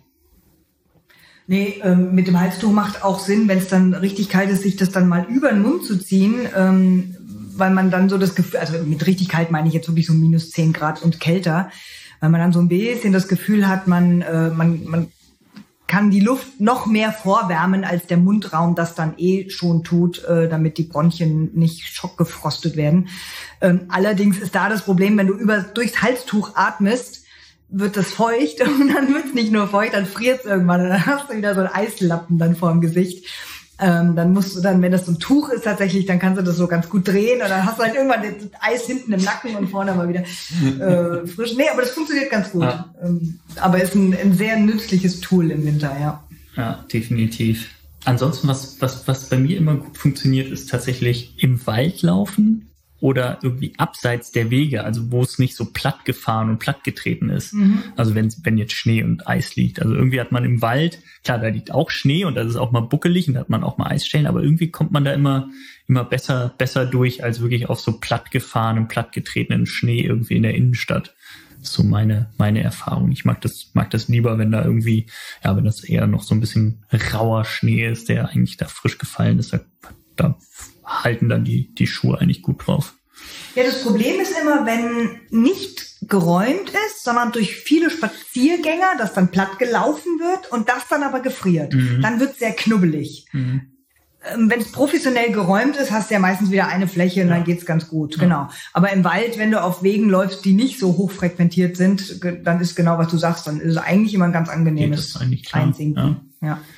Nee, ähm, mit dem Halstuch macht auch Sinn, wenn es dann richtig kalt ist, sich das dann mal über den Mund zu ziehen, ähm, weil man dann so das Gefühl, also mit richtig kalt meine ich jetzt wirklich so minus zehn Grad und kälter, weil man dann so ein bisschen das Gefühl hat, man, äh, man, man kann die Luft noch mehr vorwärmen, als der Mundraum das dann eh schon tut, äh, damit die Bronchien nicht schockgefrostet werden. Ähm, allerdings ist da das Problem, wenn du über durchs Halstuch atmest, wird das feucht und dann wird es nicht nur feucht, dann friert es irgendwann und dann hast du wieder so einen Eislappen dann vorm Gesicht. Ähm, dann musst du dann, wenn das so ein Tuch ist tatsächlich, dann kannst du das so ganz gut drehen und dann hast du halt irgendwann das Eis hinten im Nacken und vorne mal wieder äh, frisch. Nee, aber das funktioniert ganz gut. Ja. Ähm, aber ist ein, ein sehr nützliches Tool im Winter, ja. Ja, definitiv. Ansonsten, was, was, was bei mir immer gut funktioniert, ist tatsächlich im Wald laufen oder irgendwie abseits der Wege, also wo es nicht so platt gefahren und platt getreten ist. Mhm. Also wenn, wenn jetzt Schnee und Eis liegt. Also irgendwie hat man im Wald, klar, da liegt auch Schnee und das ist auch mal buckelig und da hat man auch mal Eisstellen, aber irgendwie kommt man da immer, immer besser, besser durch als wirklich auf so platt gefahrenen, platt getretenen Schnee irgendwie in der Innenstadt. Das ist so meine, meine Erfahrung. Ich mag das, mag das lieber, wenn da irgendwie, ja, wenn das eher noch so ein bisschen rauer Schnee ist, der eigentlich da frisch gefallen ist, da, da halten dann die, die Schuhe eigentlich gut drauf. Ja, das Problem ist immer, wenn nicht geräumt ist, sondern durch viele Spaziergänger, das dann platt gelaufen wird und das dann aber gefriert. Mhm. Dann wird es sehr knubbelig. Mhm. Ähm, wenn es professionell geräumt ist, hast du ja meistens wieder eine Fläche und Ja. dann geht's ganz gut. Ja. Genau. Aber im Wald, wenn du auf Wegen läufst, die nicht so hochfrequentiert sind, ge- dann ist genau, was du sagst, dann ist es eigentlich immer ein ganz Geht angenehmes das eigentlich klar. Einsinken. Ja.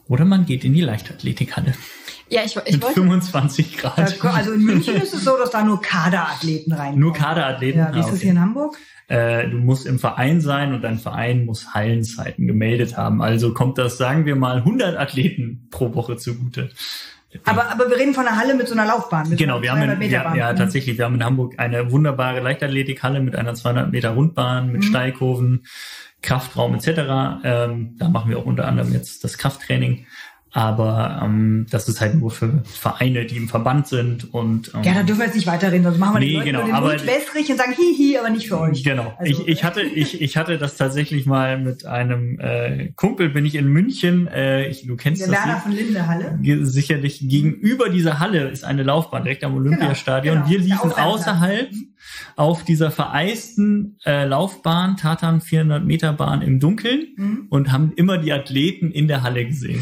Oder man geht in die Leichtathletikhalle. Ja, ich, ich mit wollte... fünfundzwanzig Grad. Also in München ist es so, dass da nur Kaderathleten reinkommen. Nur Kaderathleten? Ja, wie ist ah, das okay. hier in Hamburg? Äh, du musst im Verein sein und dein Verein muss Hallenzeiten gemeldet haben. Also kommt das, sagen wir mal, hundert Athleten pro Woche zugute. Aber, aber wir reden von einer Halle mit so einer Laufbahn. Mit Genau, so wir haben in, Meter ja, ja Bahn. tatsächlich, wir haben in Hamburg eine wunderbare Leichtathletikhalle mit einer zweihundert Meter Rundbahn, mit mhm. Steilkurven, Kraftraum et cetera. Ähm, da machen wir auch unter anderem jetzt das Krafttraining. Aber ähm, das ist halt nur für Vereine, die im Verband sind. Und ähm, ja, da dürfen wir jetzt nicht weiterreden, sonst machen wir nee, die Leute genau, nur den aber, Mund wässrig und sagen hihi, aber nicht für euch. Genau. Also, ich, ich hatte ich, ich hatte das tatsächlich mal mit einem äh, Kumpel, bin ich in München. Äh, ich, du kennst der das. Werner von Linde Halle. Sicherlich gegenüber dieser Halle ist eine Laufbahn direkt am Olympiastadion. Genau, genau. Wir liefen außerhalb auf dieser vereisten äh, Laufbahn, Tatan vierhundert Meter Bahn im Dunkeln mhm. und haben immer die Athleten in der Halle gesehen.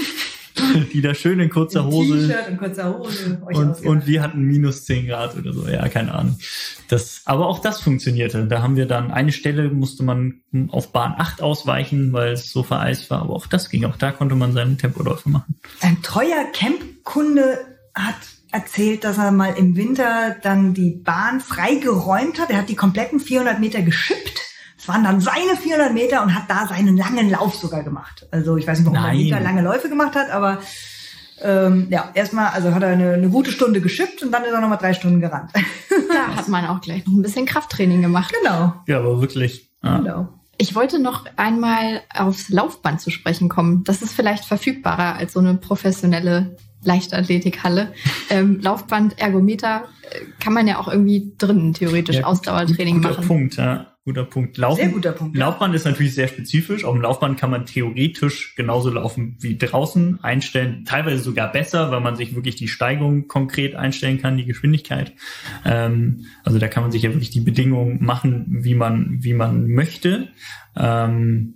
Die da schön in kurzer in Hose. T-Shirt und kurzer Hose. Euch und, und wir hatten minus zehn Grad oder so. Ja, keine Ahnung. Das, aber auch das funktionierte. Da haben wir dann eine Stelle, musste man auf Bahn acht ausweichen, weil es so vereist war. Aber auch das ging. Auch da konnte man seine Tempoläufe machen. Ein treuer Campkunde hat erzählt, dass er mal im Winter dann die Bahn freigeräumt hat. Er hat die kompletten vierhundert Meter geschippt. Es waren dann seine vierhundert Meter und hat da seinen langen Lauf sogar gemacht. Also ich weiß nicht, warum er im Winter lange Läufe gemacht hat, aber ähm, ja, erstmal, also hat er eine, eine gute Stunde geschippt und dann ist er nochmal drei Stunden gerannt. Da hat man auch gleich noch ein bisschen Krafttraining gemacht. Genau. Ja, aber wirklich. Ja. Genau. Ich wollte noch einmal aufs Laufband zu sprechen kommen. Das ist vielleicht verfügbarer als so eine professionelle Leichtathletikhalle. Ähm, Laufband, Ergometer äh, kann man ja auch irgendwie drinnen theoretisch ja, Ausdauertraining guter machen. Punkt, ja. Guter Punkt. Laufen, Sehr guter Punkt. Laufband ja. ist natürlich sehr spezifisch. Auf dem Laufband kann man theoretisch genauso laufen wie draußen, einstellen, teilweise sogar besser, weil man sich wirklich die Steigung konkret einstellen kann, die Geschwindigkeit. Ähm, also da kann man sich ja wirklich die Bedingungen machen, wie man wie man möchte. Ähm,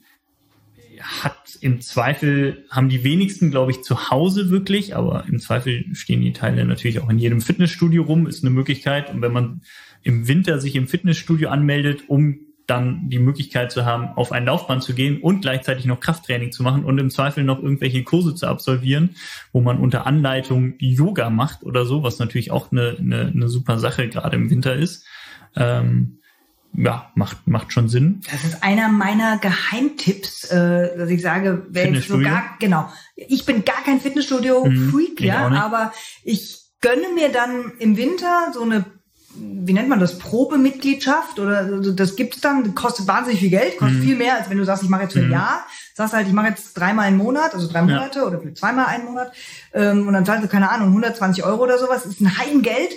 hat im Zweifel, haben die wenigsten, glaube ich, zu Hause wirklich, aber im Zweifel stehen die Teile natürlich auch in jedem Fitnessstudio rum, ist eine Möglichkeit. Und wenn man im Winter sich im Fitnessstudio anmeldet, um dann die Möglichkeit zu haben, auf ein Laufband zu gehen und gleichzeitig noch Krafttraining zu machen und im Zweifel noch irgendwelche Kurse zu absolvieren, wo man unter Anleitung Yoga macht oder so, was natürlich auch eine, eine, eine super Sache gerade im Winter ist. Ähm, ja, macht, macht schon Sinn. Das ist einer meiner Geheimtipps, äh, dass ich sage, wenn ich so gar, genau, ich bin gar kein Fitnessstudio-Freak, mhm, ja, aber ich gönne mir dann im Winter so eine, wie nennt man das, Probemitgliedschaft oder also das gibt's dann, kostet wahnsinnig viel Geld, kostet mhm. viel mehr, als wenn du sagst, ich mache jetzt für ein mhm. Jahr, sagst halt, ich mache jetzt dreimal einen Monat, also drei Monate ja. oder vielleicht zweimal einen Monat ähm, und dann zahlst du, keine Ahnung, hundertzwanzig Euro oder sowas, das ist ein Heidengeld.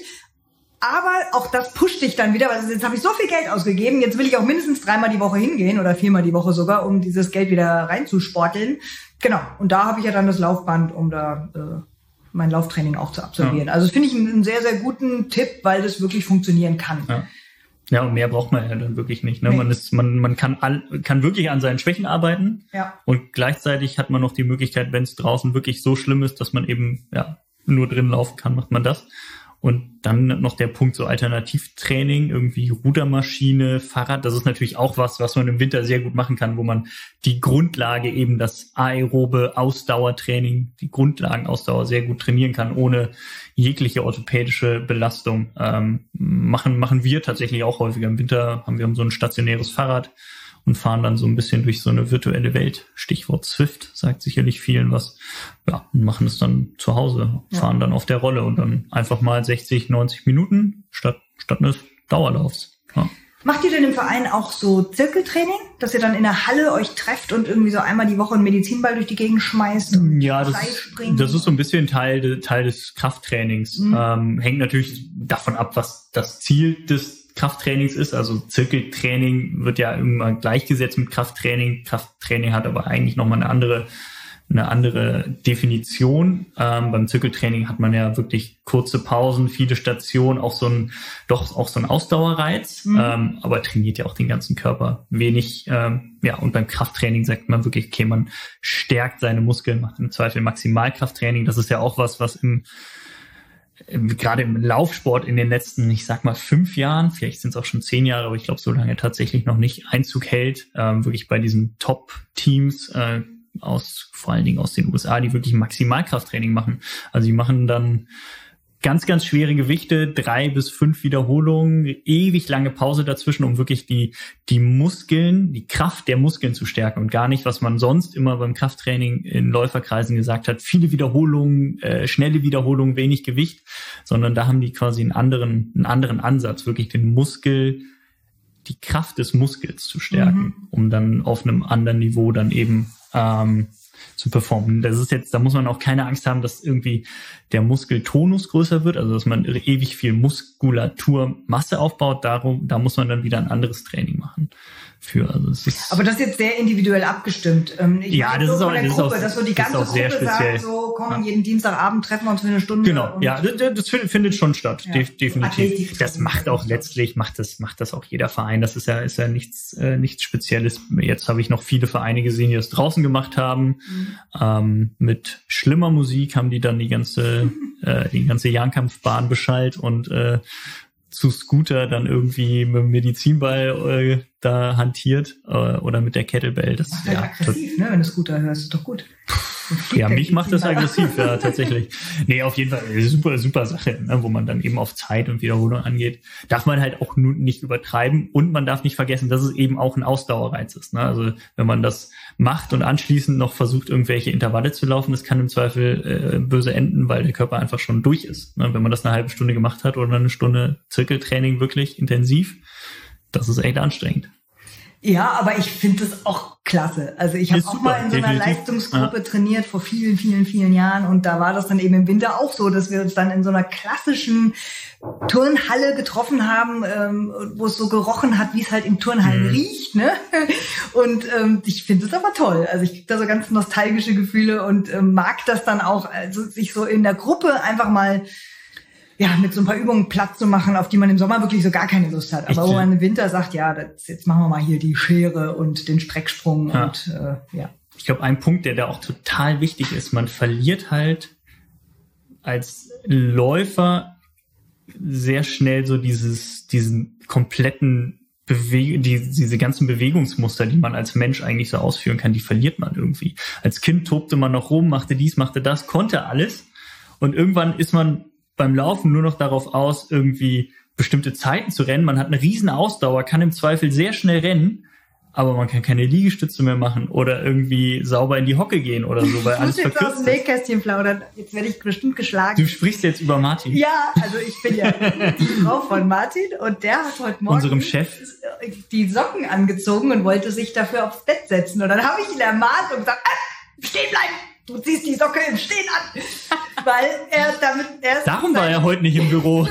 Aber auch das pusht dich dann wieder, weil jetzt habe ich so viel Geld ausgegeben, jetzt will ich auch mindestens dreimal die Woche hingehen oder viermal die Woche sogar, um dieses Geld wieder reinzusporteln. Genau, und da habe ich ja dann das Laufband, um da äh, mein Lauftraining auch zu absolvieren. Ja. Also das finde ich einen sehr, sehr guten Tipp, weil das wirklich funktionieren kann. Ja. Ja, und mehr braucht man ja dann wirklich nicht. Ne? Nee. Man ist, man, man kann all, kann wirklich an seinen Schwächen arbeiten. Ja. Und gleichzeitig hat man noch die Möglichkeit, wenn es draußen wirklich so schlimm ist, dass man eben ja nur drin laufen kann, macht man das. Und dann noch der Punkt so Alternativtraining, irgendwie Rudermaschine, Fahrrad. Das ist natürlich auch was, was man im Winter sehr gut machen kann, wo man die Grundlage eben das aerobe Ausdauertraining, die Grundlagenausdauer sehr gut trainieren kann, ohne jegliche orthopädische Belastung. Ähm, machen, machen wir tatsächlich auch häufiger im Winter. Haben wir so ein stationäres Fahrrad und fahren dann so ein bisschen durch so eine virtuelle Welt. Stichwort Zwift sagt sicherlich vielen was. Ja, und machen es dann zu Hause, fahren ja. dann auf der Rolle und dann einfach mal sechzig, neunzig Minuten statt, statt eines Dauerlaufs. Ja. Macht ihr denn im Verein auch so Zirkeltraining, dass ihr dann in der Halle euch trefft und irgendwie so einmal die Woche einen Medizinball durch die Gegend schmeißt? Und ja, das, das ist so ein bisschen Teil, Teil des Krafttrainings. Mhm. Ähm, hängt natürlich davon ab, was das Ziel des Krafttrainings ist. Also Zirkeltraining wird ja immer gleichgesetzt mit Krafttraining. Krafttraining hat aber eigentlich nochmal eine andere, eine andere Definition. Ähm, beim Zirkeltraining hat man ja wirklich kurze Pausen, viele Stationen, auch so ein, doch auch so ein Ausdauerreiz, mhm. ähm, aber trainiert ja auch den ganzen Körper wenig. Ähm, ja, und beim Krafttraining sagt man wirklich, okay, man stärkt seine Muskeln, macht im Zweifel Maximalkrafttraining. Das ist ja auch was, was im gerade im Laufsport in den letzten, ich sag mal, fünf Jahren, vielleicht sind es auch schon zehn Jahre, aber ich glaube, so lange tatsächlich noch nicht Einzug hält, ähm, wirklich bei diesen Top-Teams, äh, aus, vor allen Dingen aus den U S A, die wirklich Maximalkrafttraining machen. Also die machen dann ganz, ganz schwere Gewichte, drei bis fünf Wiederholungen, ewig lange Pause dazwischen, um wirklich die die Muskeln, die Kraft der Muskeln zu stärken und gar nicht, was man sonst immer beim Krafttraining in Läuferkreisen gesagt hat, viele Wiederholungen, äh, schnelle Wiederholungen, wenig Gewicht, sondern da haben die quasi einen anderen einen anderen Ansatz, wirklich den Muskel, die Kraft des Muskels zu stärken, mhm. um dann auf einem anderen Niveau dann eben ähm, zu performen. Das ist jetzt, da muss man auch keine Angst haben, dass irgendwie der Muskeltonus größer wird, also dass man ewig viel Muskulaturmasse aufbaut. Darum, da muss man dann wieder ein anderes Training machen. Für, also es ist aber das ist jetzt sehr individuell abgestimmt. Ich ja, das so ist auch, das ist auch, dass so die ganze das ist auch sehr Gruppe speziell. Sagt, so komm, ja. jeden Dienstagabend treffen wir uns für eine Stunde. Genau, ja, das, das findet schon statt, ja. definitiv. Das macht auch letztlich, macht das, macht das auch jeder Verein. Das ist ja, ist ja nichts, äh, nichts Spezielles. Jetzt habe ich noch viele Vereine gesehen, die das draußen gemacht haben. Mhm. Ähm, mit schlimmer Musik haben die dann die ganze, äh, die ganze Jahrenkampfbahn beschallt und äh, zu Scooter dann irgendwie mit dem Medizinball äh, da hantiert äh, oder mit der Kettlebell. Das ist ja aggressiv, ne? Wenn du Scooter hörst, ist doch gut. Ja, mich macht das aggressiv, ja, tatsächlich. Nee, auf jeden Fall super, super Sache, ne, wo man dann eben auf Zeit und Wiederholung angeht. Darf man halt auch nur nicht übertreiben und man darf nicht vergessen, dass es eben auch ein Ausdauerreiz ist. Ne? Also wenn man das macht und anschließend noch versucht, irgendwelche Intervalle zu laufen, das kann im Zweifel äh, böse enden, weil der Körper einfach schon durch ist. Ne? Wenn man das eine halbe Stunde gemacht hat oder eine Stunde Zirkeltraining wirklich intensiv, das ist echt anstrengend. Ja, aber ich finde das auch klasse. Also ich habe auch super, mal in so einer definitiv. Leistungsgruppe ja. trainiert vor vielen, vielen, vielen Jahren und da war das dann eben im Winter auch so, dass wir uns dann in so einer klassischen Turnhalle getroffen haben, ähm, wo es so gerochen hat, wie es halt im Turnhallen mhm. riecht, ne? Und ähm, ich finde es aber toll. Also ich kriege da so ganz nostalgische Gefühle und ähm, mag das dann auch, also sich so in der Gruppe einfach mal ja, mit so ein paar Übungen platt zu machen, auf die man im Sommer wirklich so gar keine Lust hat. Aber wo man im Winter sagt, ja, das, jetzt machen wir mal hier die Schere und den Strecksprung ja. und äh, ja. Ich glaube, ein Punkt, der da auch total wichtig ist, man verliert halt als Läufer sehr schnell so dieses, diesen kompletten Beweg- die, diese ganzen Bewegungsmuster, die man als Mensch eigentlich so ausführen kann, die verliert man irgendwie. Als Kind tobte man noch rum, machte dies, machte das, konnte alles und irgendwann ist man beim Laufen nur noch darauf aus, irgendwie bestimmte Zeiten zu rennen. Man hat eine riesen Ausdauer, kann im Zweifel sehr schnell rennen, aber man kann keine Liegestütze mehr machen oder irgendwie sauber in die Hocke gehen oder so, weil alles verkürzt ist. Ich muss jetzt aus dem Nähkästchen plaudern. Jetzt werde ich bestimmt geschlagen. Du sprichst jetzt über Martin. Ja, also ich bin ja die Frau von Martin und der hat heute Morgen unserem Chef die Socken angezogen und wollte sich dafür aufs Bett setzen. Und dann habe ich ihn ermahnt und gesagt, ah, stehen bleiben! Du ziehst die Socke im Stehen an, weil er damit erst... Darum war er heute nicht im Büro.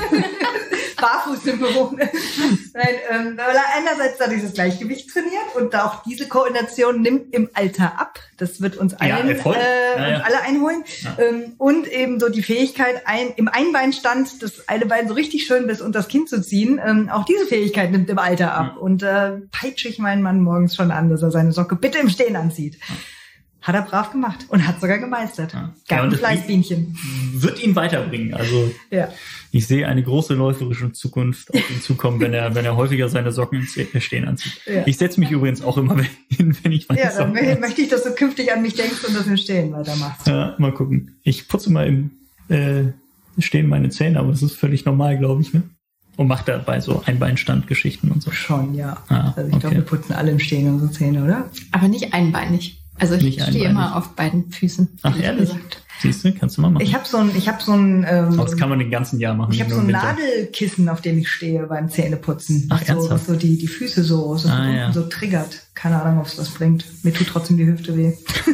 Barfuß im Büro. Nein, ähm, weil er einerseits da dieses Gleichgewicht trainiert und auch diese Koordination nimmt im Alter ab. Das wird uns allen, ja, äh, ja, ja. alle einholen. Ja. Ähm, und eben so die Fähigkeit, ein, im Einbeinstand das eine Bein so richtig schön bis unter das Kinn zu ziehen. Ähm, auch diese Fähigkeit nimmt im Alter ab. Ja. Und äh, peitsche ich meinen Mann morgens schon an, dass er seine Socke bitte im Stehen anzieht. Ja. Hat er brav gemacht und hat sogar gemeistert. Ja. Gab ein Fleißbienchen. Wird ihn weiterbringen. Also ja. Ich sehe eine große läuferische Zukunft auf ihn zukommen, wenn er wenn er häufiger seine Socken im Stehen anzieht. Ja. Ich setze mich übrigens auch immer hin, wenn ich meine Ja, dann Socken möchte ich, dass du künftig an mich denkst und das im Stehen weitermachst. Ja, mal gucken. Ich putze mal im äh, Stehen meine Zähne, aber das ist völlig normal, glaube ich, ne? Und macht dabei so Einbeinstandgeschichten und so. Schon, ja. Ah, also ich okay. glaube, wir putzen alle im Stehen unsere Zähne, oder? Aber nicht einbeinig. Also ich nicht stehe immer auf beiden Füßen. Ach, ehrlich? Gesagt. Siehst du, kannst du mal machen. Ich habe so ein, ich habe so ein. Ähm, das kann man den ganzen Jahr machen. Ich habe so ein Nadelkissen, auf dem ich stehe beim Zähneputzen. Ach, so, was so die die Füße so so, ah, ja. so triggert. Keine Ahnung, ob es was bringt. Mir tut trotzdem die Hüfte weh.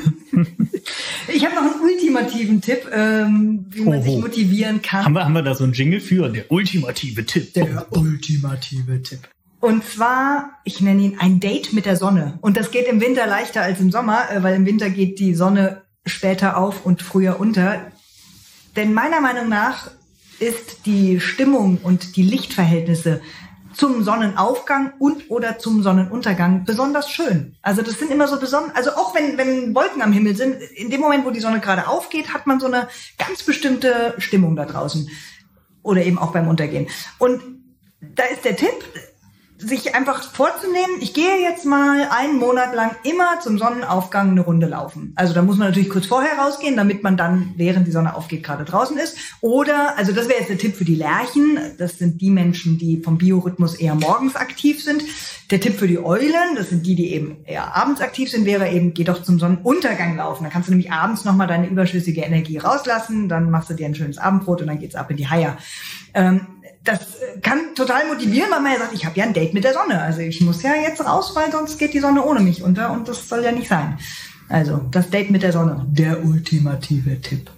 Ich habe noch einen ultimativen Tipp, ähm, wie man Oho. sich motivieren kann. Haben wir, haben wir da so einen Jingle für? Der ultimative Tipp. Der oh. ultimative Tipp. Und zwar, ich nenne ihn ein Date mit der Sonne. Und das geht im Winter leichter als im Sommer, weil im Winter geht die Sonne später auf und früher unter. Denn meiner Meinung nach ist die Stimmung und die Lichtverhältnisse zum Sonnenaufgang und oder zum Sonnenuntergang besonders schön. Also das sind immer so besonders, also auch wenn, wenn Wolken am Himmel sind, in dem Moment, wo die Sonne gerade aufgeht, hat man so eine ganz bestimmte Stimmung da draußen. Oder eben auch beim Untergehen. Und da ist der Tipp, sich einfach vorzunehmen, ich gehe jetzt mal einen Monat lang immer zum Sonnenaufgang eine Runde laufen. Also da muss man natürlich kurz vorher rausgehen, damit man dann, während die Sonne aufgeht, gerade draußen ist. Oder, also das wäre jetzt der Tipp für die Lerchen, das sind die Menschen, die vom Biorhythmus eher morgens aktiv sind. Der Tipp für die Eulen, das sind die, die eben eher abends aktiv sind, wäre eben, geh doch zum Sonnenuntergang laufen. Dann kannst du nämlich abends nochmal deine überschüssige Energie rauslassen, dann machst du dir ein schönes Abendbrot und dann geht's ab in die Haie. Ähm, Das kann total motivieren, weil man ja sagt, ich habe ja ein Date mit der Sonne. Also ich muss ja jetzt raus, weil sonst geht die Sonne ohne mich unter und das soll ja nicht sein. Also das Date mit der Sonne, der ultimative Tipp.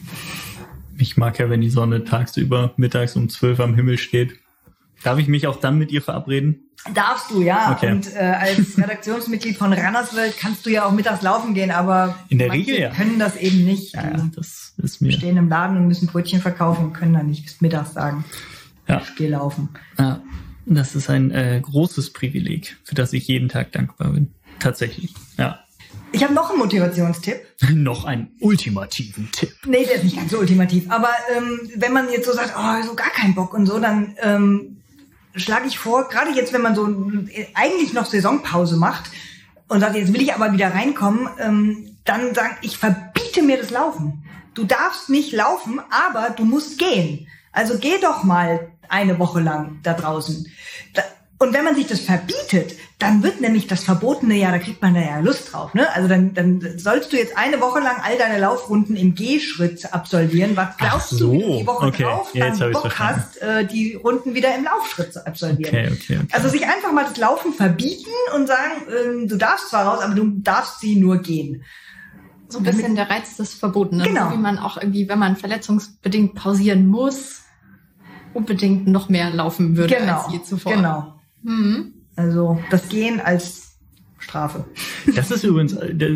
Ich mag ja, wenn die Sonne tagsüber mittags um zwölf am Himmel steht. Darf ich mich auch dann mit ihr verabreden? Darfst du, ja. Okay. Und äh, als Redaktionsmitglied von Runners World kannst du ja auch mittags laufen gehen, aber in der Regel ja. können das eben nicht. Ja, ja, das ist mir. Die stehen im Laden und müssen Brötchen verkaufen und können dann nicht bis mittags sagen. Ja. Ich gehe laufen. Ja, das ist ein äh, großes Privileg, für das ich jeden Tag dankbar bin. Tatsächlich, ja. Ich habe noch einen Motivationstipp. Noch einen ultimativen Tipp. Nee, der ist nicht ganz so ultimativ. Aber ähm, wenn man jetzt so sagt, oh, so gar keinen Bock und so, dann ähm, schlage ich vor, gerade jetzt, wenn man so eigentlich noch Saisonpause macht und sagt, jetzt will ich aber wieder reinkommen, ähm, dann sagen, ich verbiete mir das Laufen. Du darfst nicht laufen, aber du musst gehen. Also geh doch mal eine Woche lang da draußen. Da, und wenn man sich das verbietet, dann wird nämlich das Verbotene, ja, da kriegt man da ja Lust drauf, ne? Also dann, dann sollst du jetzt eine Woche lang all deine Laufrunden im Gehschritt absolvieren. Was glaubst so, du, wie du die Woche okay. drauf Ja, dann Bock hast, äh, die Runden wieder im Laufschritt zu absolvieren? Okay, okay, okay. Also sich einfach mal das Laufen verbieten und sagen, ähm, du darfst zwar raus, aber du darfst sie nur gehen. So ein bisschen der Reiz des Verbotenen. Genau. So wie man auch irgendwie, wenn man verletzungsbedingt pausieren muss, unbedingt noch mehr laufen würde genau, als je zuvor. Genau. Mhm. Also das Gehen als Strafe. Das ist übrigens,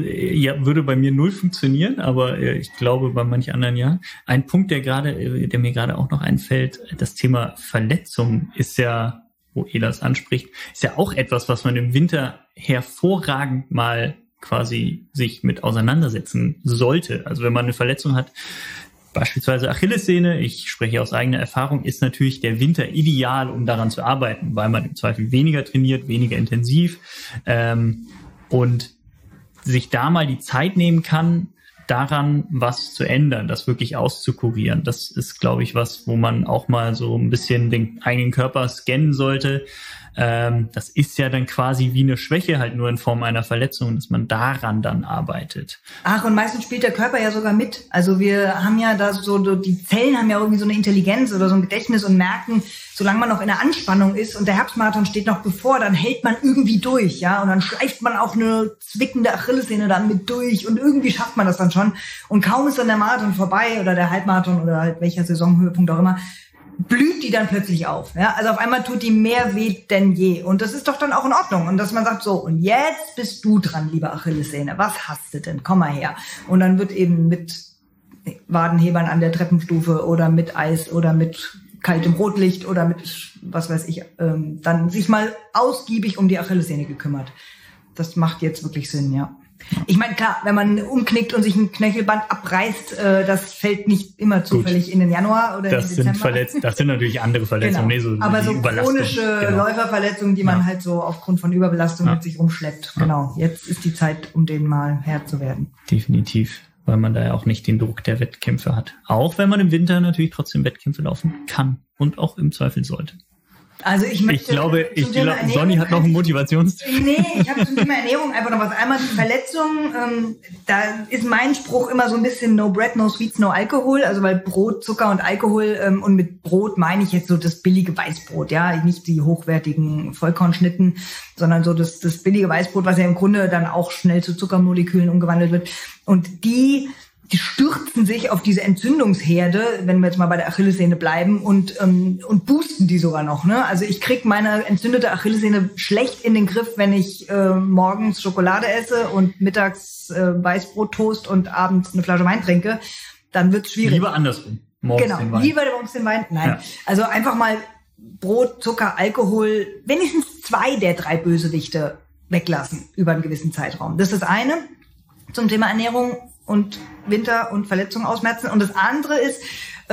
ja, würde bei mir null funktionieren, aber ich glaube bei manch anderen ja. Ein Punkt, der gerade, der mir gerade auch noch einfällt, das Thema Verletzung ist ja, wo Ela es anspricht, ist ja auch etwas, was man im Winter hervorragend mal quasi sich mit auseinandersetzen sollte. Also wenn man eine Verletzung hat, beispielsweise Achillessehne, ich spreche aus eigener Erfahrung, ist natürlich der Winter ideal, um daran zu arbeiten, weil man im Zweifel weniger trainiert, weniger intensiv ähm, und sich da mal die Zeit nehmen kann, daran was zu ändern, das wirklich auszukurieren. Das ist, glaube ich, was, wo man auch mal so ein bisschen den eigenen Körper scannen sollte. Ähm, das ist ja dann quasi wie eine Schwäche, halt nur in Form einer Verletzung, dass man daran dann arbeitet. Ach, und meistens spielt der Körper ja sogar mit. Also wir haben ja da so, die Zellen haben ja irgendwie so eine Intelligenz oder so ein Gedächtnis und merken, solange man noch in der Anspannung ist und der Herbstmarathon steht noch bevor, dann hält man irgendwie durch, ja, und dann schleift man auch eine zwickende Achillessehne dann mit durch und irgendwie schafft man das dann schon. Und kaum ist dann der Marathon vorbei oder der Halbmarathon oder halt welcher Saisonhöhepunkt auch immer, blüht die dann plötzlich auf. Ja? Also auf einmal tut die mehr weh denn je. Und das ist doch dann auch in Ordnung. Und dass man sagt, so, und jetzt bist du dran, liebe Achillessehne. Was hast du denn? Komm mal her. Und dann wird eben mit Wadenhebern an der Treppenstufe oder mit Eis oder mit kaltem Rotlicht oder mit, was weiß ich, ähm, dann sich mal ausgiebig um die Achillessehne gekümmert. Das macht jetzt wirklich Sinn, ja. Ich meine, klar, wenn man umknickt und sich ein Knöchelband abreißt, äh, das fällt nicht immer zufällig Gut. in den Januar oder das in den Dezember. Sind Verletz- das sind natürlich andere Verletzungen. Genau. Nee, so aber so chronische genau. Läuferverletzungen, die man ja. halt so aufgrund von Überbelastung ja. mit sich rumschleppt. Ja. Genau, jetzt ist die Zeit, um denen mal Herr zu werden. Definitiv, weil man da ja auch nicht den Druck der Wettkämpfe hat. Auch wenn man im Winter natürlich trotzdem Wettkämpfe laufen kann und auch im Zweifel sollte. Also ich möchte. Ich glaube, ich glaube, Sonny hat noch einen Motivationstipp. Nee, ich habe zum Thema Ernährung einfach noch was. Einmal die Verletzung. Ähm, da ist mein Spruch immer so ein bisschen no bread, no sweets, no Alkohol. Also weil Brot, Zucker und Alkohol ähm, und mit Brot meine ich jetzt so das billige Weißbrot, ja, nicht die hochwertigen Vollkornschnitten, sondern so das, das billige Weißbrot, was ja im Grunde dann auch schnell zu Zuckermolekülen umgewandelt wird. Und die Die stürzen sich auf diese Entzündungsherde, wenn wir jetzt mal bei der Achillessehne bleiben, und ähm, und boosten die sogar noch. Ne? Also ich krieg meine entzündete Achillessehne schlecht in den Griff, wenn ich äh, morgens Schokolade esse und mittags äh, Weißbrot-Toast und abends eine Flasche Wein trinke. Dann wird's schwierig. Lieber andersrum. Morgens genau, den Wein. Lieber morgens den Wein. Nein, ja. Also einfach mal Brot, Zucker, Alkohol, wenigstens zwei der drei Bösewichte weglassen über einen gewissen Zeitraum. Das ist das eine zum Thema Ernährung und Winter und Verletzungen ausmerzen. Und das andere ist, äh,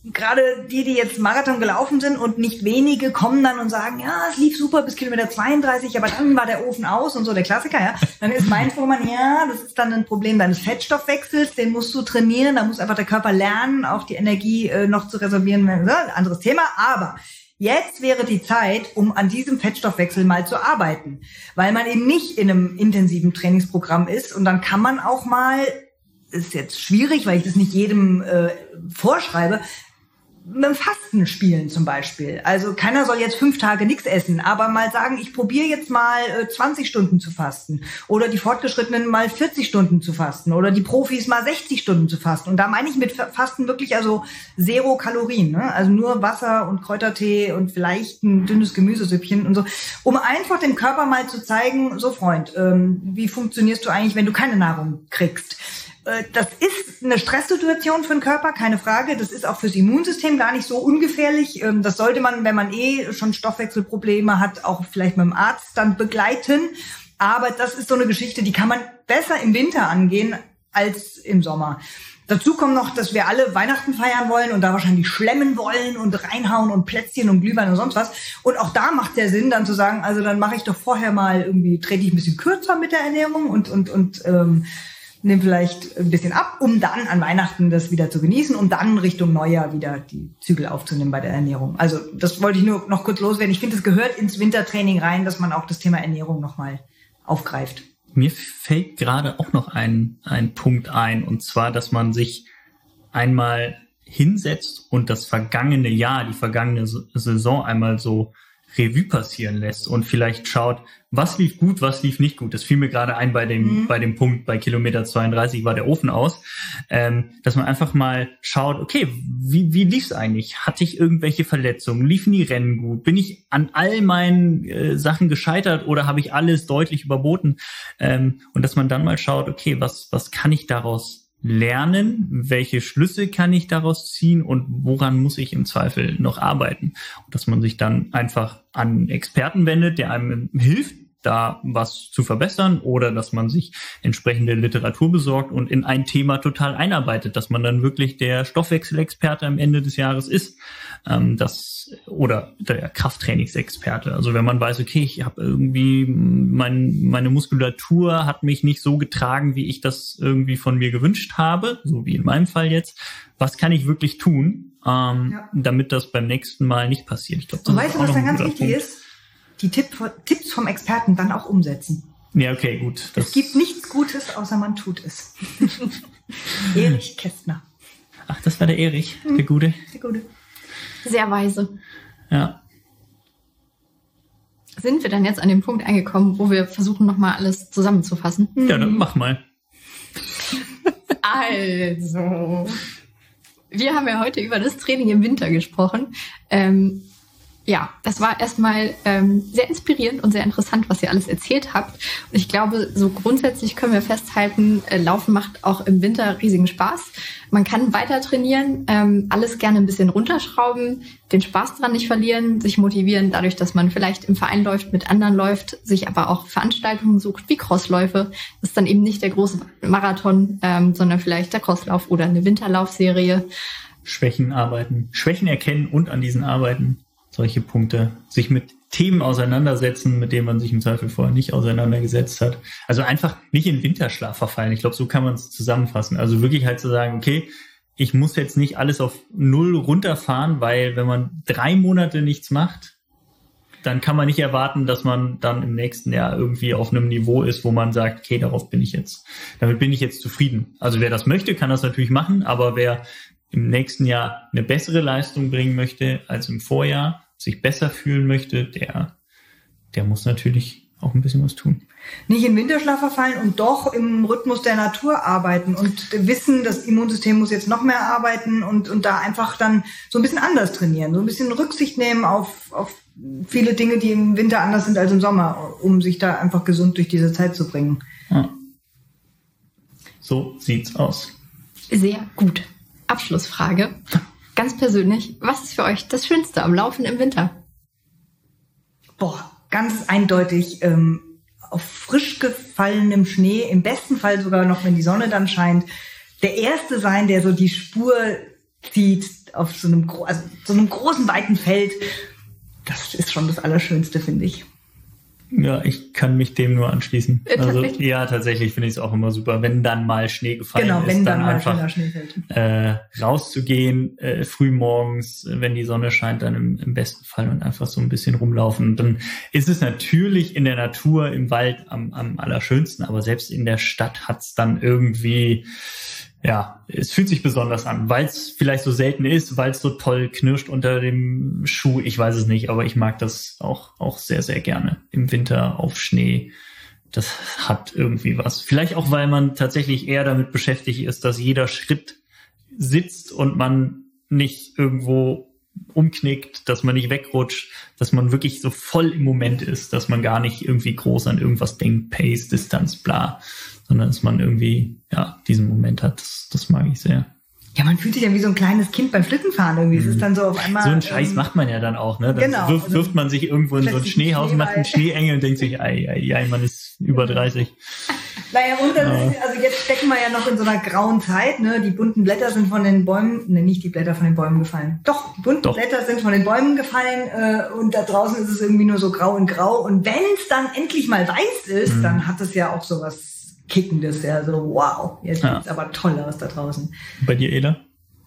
gerade die, die jetzt Marathon gelaufen sind und nicht wenige kommen dann und sagen, ja, es lief super bis Kilometer zweiunddreißig, aber dann war der Ofen aus und so, der Klassiker, ja. Dann ist mein Vormann, ja, das ist dann ein Problem deines Fettstoffwechsels, den musst du trainieren, da muss einfach der Körper lernen, auch die Energie äh, noch zu reservieren, äh, anderes Thema, aber jetzt wäre die Zeit, um an diesem Fettstoffwechsel mal zu arbeiten, weil man eben nicht in einem intensiven Trainingsprogramm ist und dann kann man auch mal, ist jetzt schwierig, weil ich das nicht jedem äh, vorschreibe, mit dem Fasten spielen zum Beispiel. Also keiner soll jetzt fünf Tage nichts essen, aber mal sagen, ich probiere jetzt mal äh, zwanzig Stunden zu fasten oder die Fortgeschrittenen mal vierzig Stunden zu fasten oder die Profis mal sechzig Stunden zu fasten. Und da meine ich mit Fasten wirklich also Zero Kalorien, ne? Also nur Wasser und Kräutertee und vielleicht ein dünnes Gemüsesüppchen und so, um einfach dem Körper mal zu zeigen, so Freund, ähm, wie funktionierst du eigentlich, wenn du keine Nahrung kriegst? Das ist eine Stresssituation für den Körper, keine Frage. Das ist auch fürs Immunsystem gar nicht so ungefährlich. Das sollte man, wenn man eh schon Stoffwechselprobleme hat, auch vielleicht mit dem Arzt dann begleiten. Aber das ist so eine Geschichte, die kann man besser im Winter angehen als im Sommer. Dazu kommt noch, dass wir alle Weihnachten feiern wollen und da wahrscheinlich schlemmen wollen und reinhauen und Plätzchen und Glühwein und sonst was. Und auch da macht der Sinn, dann zu sagen, also dann mache ich doch vorher mal irgendwie, trete ich ein bisschen kürzer mit der Ernährung und und und ähm, nimm vielleicht ein bisschen ab, um dann an Weihnachten das wieder zu genießen und dann Richtung Neujahr wieder die Zügel aufzunehmen bei der Ernährung. Also das wollte ich nur noch kurz loswerden. Ich finde, es gehört ins Wintertraining rein, dass man auch das Thema Ernährung nochmal aufgreift. Mir fällt gerade auch noch ein, ein Punkt ein, und zwar, dass man sich einmal hinsetzt und das vergangene Jahr, die vergangene Saison einmal so Revue passieren lässt und vielleicht schaut, was lief gut, was lief nicht gut. Das fiel mir gerade ein bei dem mhm. bei dem Punkt, bei Kilometer zweiunddreißig war der Ofen aus, ähm, dass man einfach mal schaut, okay, wie wie lief's eigentlich? Hatte ich irgendwelche Verletzungen? Liefen die Rennen gut? Bin ich an all meinen äh, Sachen gescheitert oder habe ich alles deutlich überboten? Ähm, und dass man dann mal schaut, okay, was was kann ich daraus lernen, welche Schlüsse kann ich daraus ziehen und woran muss ich im Zweifel noch arbeiten? Und dass man sich dann einfach an Experten wendet, der einem hilft, da was zu verbessern, oder dass man sich entsprechende Literatur besorgt und in ein Thema total einarbeitet, dass man dann wirklich der Stoffwechselexperte am Ende des Jahres ist, ähm, das oder der Krafttrainingsexperte. Also wenn man weiß, okay, ich habe irgendwie mein, meine Muskulatur hat mich nicht so getragen, wie ich das irgendwie von mir gewünscht habe, so wie in meinem Fall jetzt. Was kann ich wirklich tun, ähm, ja. damit das beim nächsten Mal nicht passiert? Ich glaube, das und weißt du, was dann ganz wichtig Punkt. ist? Die Tipp, Tipps vom Experten dann auch umsetzen. Ja, okay, gut. Es gibt nichts Gutes, außer man tut es. Erich Kästner. Ach, das war der Erich, hm. der Gute. Der Gute. Sehr weise. Ja. Sind wir dann jetzt an dem Punkt angekommen, wo wir versuchen, nochmal alles zusammenzufassen? Ja, dann mach mal. Also, wir haben ja heute über das Training im Winter gesprochen. Ähm, Ja, das war erstmal ähm, sehr inspirierend und sehr interessant, was ihr alles erzählt habt. Und ich glaube, so grundsätzlich können wir festhalten, äh, Laufen macht auch im Winter riesigen Spaß. Man kann weiter trainieren, ähm, alles gerne ein bisschen runterschrauben, den Spaß dran nicht verlieren, sich motivieren dadurch, dass man vielleicht im Verein läuft, mit anderen läuft, sich aber auch Veranstaltungen sucht wie Crossläufe. Das ist dann eben nicht der große Marathon, ähm, sondern vielleicht der Crosslauf oder eine Winterlaufserie. Schwächen arbeiten, Schwächen erkennen und an diesen arbeiten. Solche Punkte, sich mit Themen auseinandersetzen, mit denen man sich im Zweifel vorher nicht auseinandergesetzt hat. Also einfach nicht in Winterschlaf verfallen. Ich glaube, so kann man es zusammenfassen. Also wirklich halt zu sagen, okay, ich muss jetzt nicht alles auf Null runterfahren, weil wenn man drei Monate nichts macht, dann kann man nicht erwarten, dass man dann im nächsten Jahr irgendwie auf einem Niveau ist, wo man sagt, okay, darauf bin ich jetzt, damit bin ich jetzt zufrieden. Also wer das möchte, kann das natürlich machen, aber wer im nächsten Jahr eine bessere Leistung bringen möchte als im Vorjahr, sich besser fühlen möchte, der, der muss natürlich auch ein bisschen was tun. Nicht in Winterschlaf verfallen und doch im Rhythmus der Natur arbeiten und wissen, das Immunsystem muss jetzt noch mehr arbeiten und, und da einfach dann so ein bisschen anders trainieren, so ein bisschen Rücksicht nehmen auf, auf viele Dinge, die im Winter anders sind als im Sommer, um sich da einfach gesund durch diese Zeit zu bringen. Ja. So sieht's aus. Sehr gut. Abschlussfrage. Ganz persönlich, was ist für euch das Schönste am Laufen im Winter? Boah, ganz eindeutig ähm, auf frisch gefallenem Schnee, im besten Fall sogar noch, wenn die Sonne dann scheint, der Erste sein, der so die Spur zieht auf so einem, also so einem großen, weiten Feld. Das ist schon das Allerschönste, finde ich. Ja, ich kann mich dem nur anschließen. Äh, also tatsächlich? ja, tatsächlich finde ich es auch immer super, wenn dann mal Schnee gefallen Genau, ist, wenn dann dann mal einfach schöner Schnee fällt. äh, rauszugehen, äh, früh morgens, wenn die Sonne scheint, dann im, im besten Fall und einfach so ein bisschen rumlaufen. Und dann ist es natürlich in der Natur, im Wald am, am allerschönsten, aber selbst in der Stadt hat's dann irgendwie, ja, es fühlt sich besonders an, weil es vielleicht so selten ist, weil es so toll knirscht unter dem Schuh. Ich weiß es nicht, aber ich mag das auch auch sehr, sehr gerne im Winter auf Schnee. Das hat irgendwie was. Vielleicht auch, weil man tatsächlich eher damit beschäftigt ist, dass jeder Schritt sitzt und man nicht irgendwo umknickt, dass man nicht wegrutscht, dass man wirklich so voll im Moment ist, dass man gar nicht irgendwie groß an irgendwas denkt, Pace, Distanz, bla, sondern dass man irgendwie, ja, diesen Moment hat. Das, das mag ich sehr. Ja, man fühlt sich ja wie so ein kleines Kind beim Schlittenfahren irgendwie. Es ist dann so auf einmal... So einen Scheiß ähm, macht man ja dann auch, ne? Dann genau, wirft, also wirft man sich irgendwo in so ein plötzlich Schneehaus, ein macht einen Schneeball. Schneeengel und denkt sich, ei, ei, ei, man ist über dreißig. Naja, und dann, ist, also jetzt stecken wir ja noch in so einer grauen Zeit, ne? Die bunten Blätter sind von den Bäumen, ne, nicht die Blätter von den Bäumen gefallen. Doch, die bunten Doch. Blätter sind von den Bäumen gefallen äh, und da draußen ist es irgendwie nur so grau und grau. Und wenn es dann endlich mal weiß ist, Mhm. dann hat es ja auch so was Kickendes, ja, so wow, jetzt Ja. sieht's aber toll aus da draußen. Bei dir, Eda?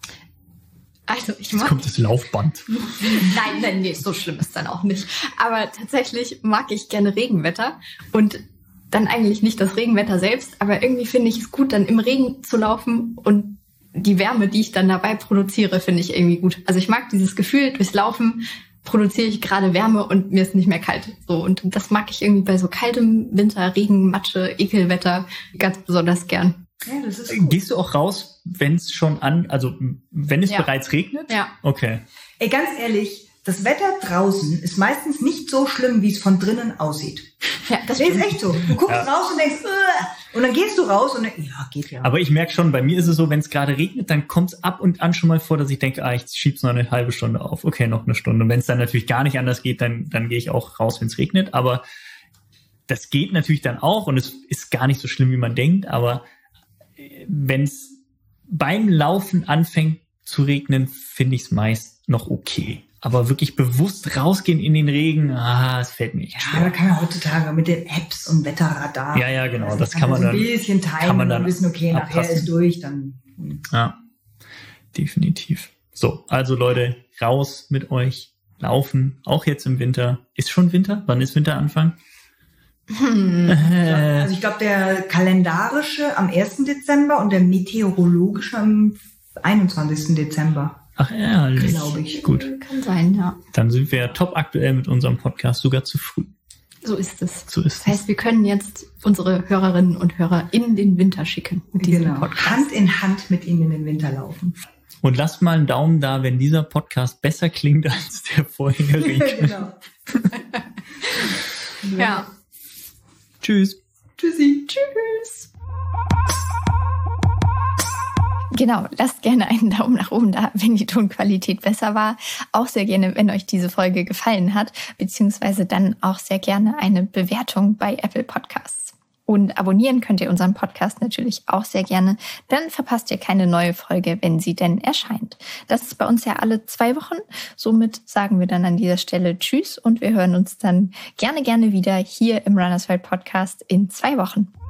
Also ich Jetzt mag... kommt das Laufband. Nein, nein, nee, so schlimm ist dann auch nicht. Aber tatsächlich mag ich gerne Regenwetter und dann eigentlich nicht das Regenwetter selbst, aber irgendwie finde ich es gut, dann im Regen zu laufen und die Wärme, die ich dann dabei produziere, finde ich irgendwie gut. Also ich mag dieses Gefühl, durchs Laufen produziere ich gerade Wärme und mir ist nicht mehr kalt. So, und das mag ich irgendwie bei so kaltem Winter, Regen, Matsche, Ekelwetter ganz besonders gern. Ja, das ist gut. Gehst du auch raus, wenn es schon an, also wenn es Ja. bereits regnet? Ja. Okay. Ey, ganz ehrlich, das Wetter draußen ist meistens nicht so schlimm, wie es von drinnen aussieht. Ja, das Das ist stimmt. echt so. Du guckst Ja. raus und denkst, Ugh! Und dann gehst du raus und denkst, ja, geht ja. Aber ich merke schon, bei mir ist es so, wenn es gerade regnet, dann kommt es ab und an schon mal vor, dass ich denke, ah, ich schieb's noch eine halbe Stunde auf. Okay, noch eine Stunde. Und wenn es dann natürlich gar nicht anders geht, dann, dann gehe ich auch raus, wenn es regnet. Aber das geht natürlich dann auch und es ist gar nicht so schlimm, wie man denkt. Aber wenn es beim Laufen anfängt zu regnen, finde ich es meist noch okay. Aber wirklich bewusst rausgehen in den Regen, ah, es fällt mir echt Ja, schwer. da kann man heutzutage mit den Apps und Wetterradar. Ja, ja, genau, Also das kann man so dann- ein bisschen timen kann man dann und wissen, okay, nachher abpassen. ist durch, dann. Ja, definitiv. So, also Leute, raus mit euch, laufen, auch jetzt im Winter. Ist schon Winter? Wann ist Winteranfang? Äh, Also ich glaube, der kalendarische am ersten Dezember und der meteorologische am einundzwanzigsten Dezember. ach ehrlich. Glaube ich. Gut, Kann sein, ja. dann sind wir ja top aktuell mit unserem Podcast, sogar zu früh. So ist es. So ist Das heißt, wir können jetzt unsere Hörerinnen und Hörer in den Winter schicken mit diesem Genau. Podcast. Hand in Hand mit ihnen in den Winter laufen. Und lasst mal einen Daumen da, wenn dieser Podcast besser klingt als der vorherige. Genau. Ja. Tschüss. Tschüssi. Tschüss. Genau, lasst gerne einen Daumen nach oben da, wenn die Tonqualität besser war. Auch sehr gerne, wenn euch diese Folge gefallen hat, beziehungsweise dann auch sehr gerne eine Bewertung bei Apple Podcasts. Und abonnieren könnt ihr unseren Podcast natürlich auch sehr gerne. Dann verpasst ihr keine neue Folge, wenn sie denn erscheint. Das ist bei uns ja alle zwei Wochen. Somit sagen wir dann an dieser Stelle Tschüss und wir hören uns dann gerne, gerne wieder hier im Runners World Podcast in zwei Wochen.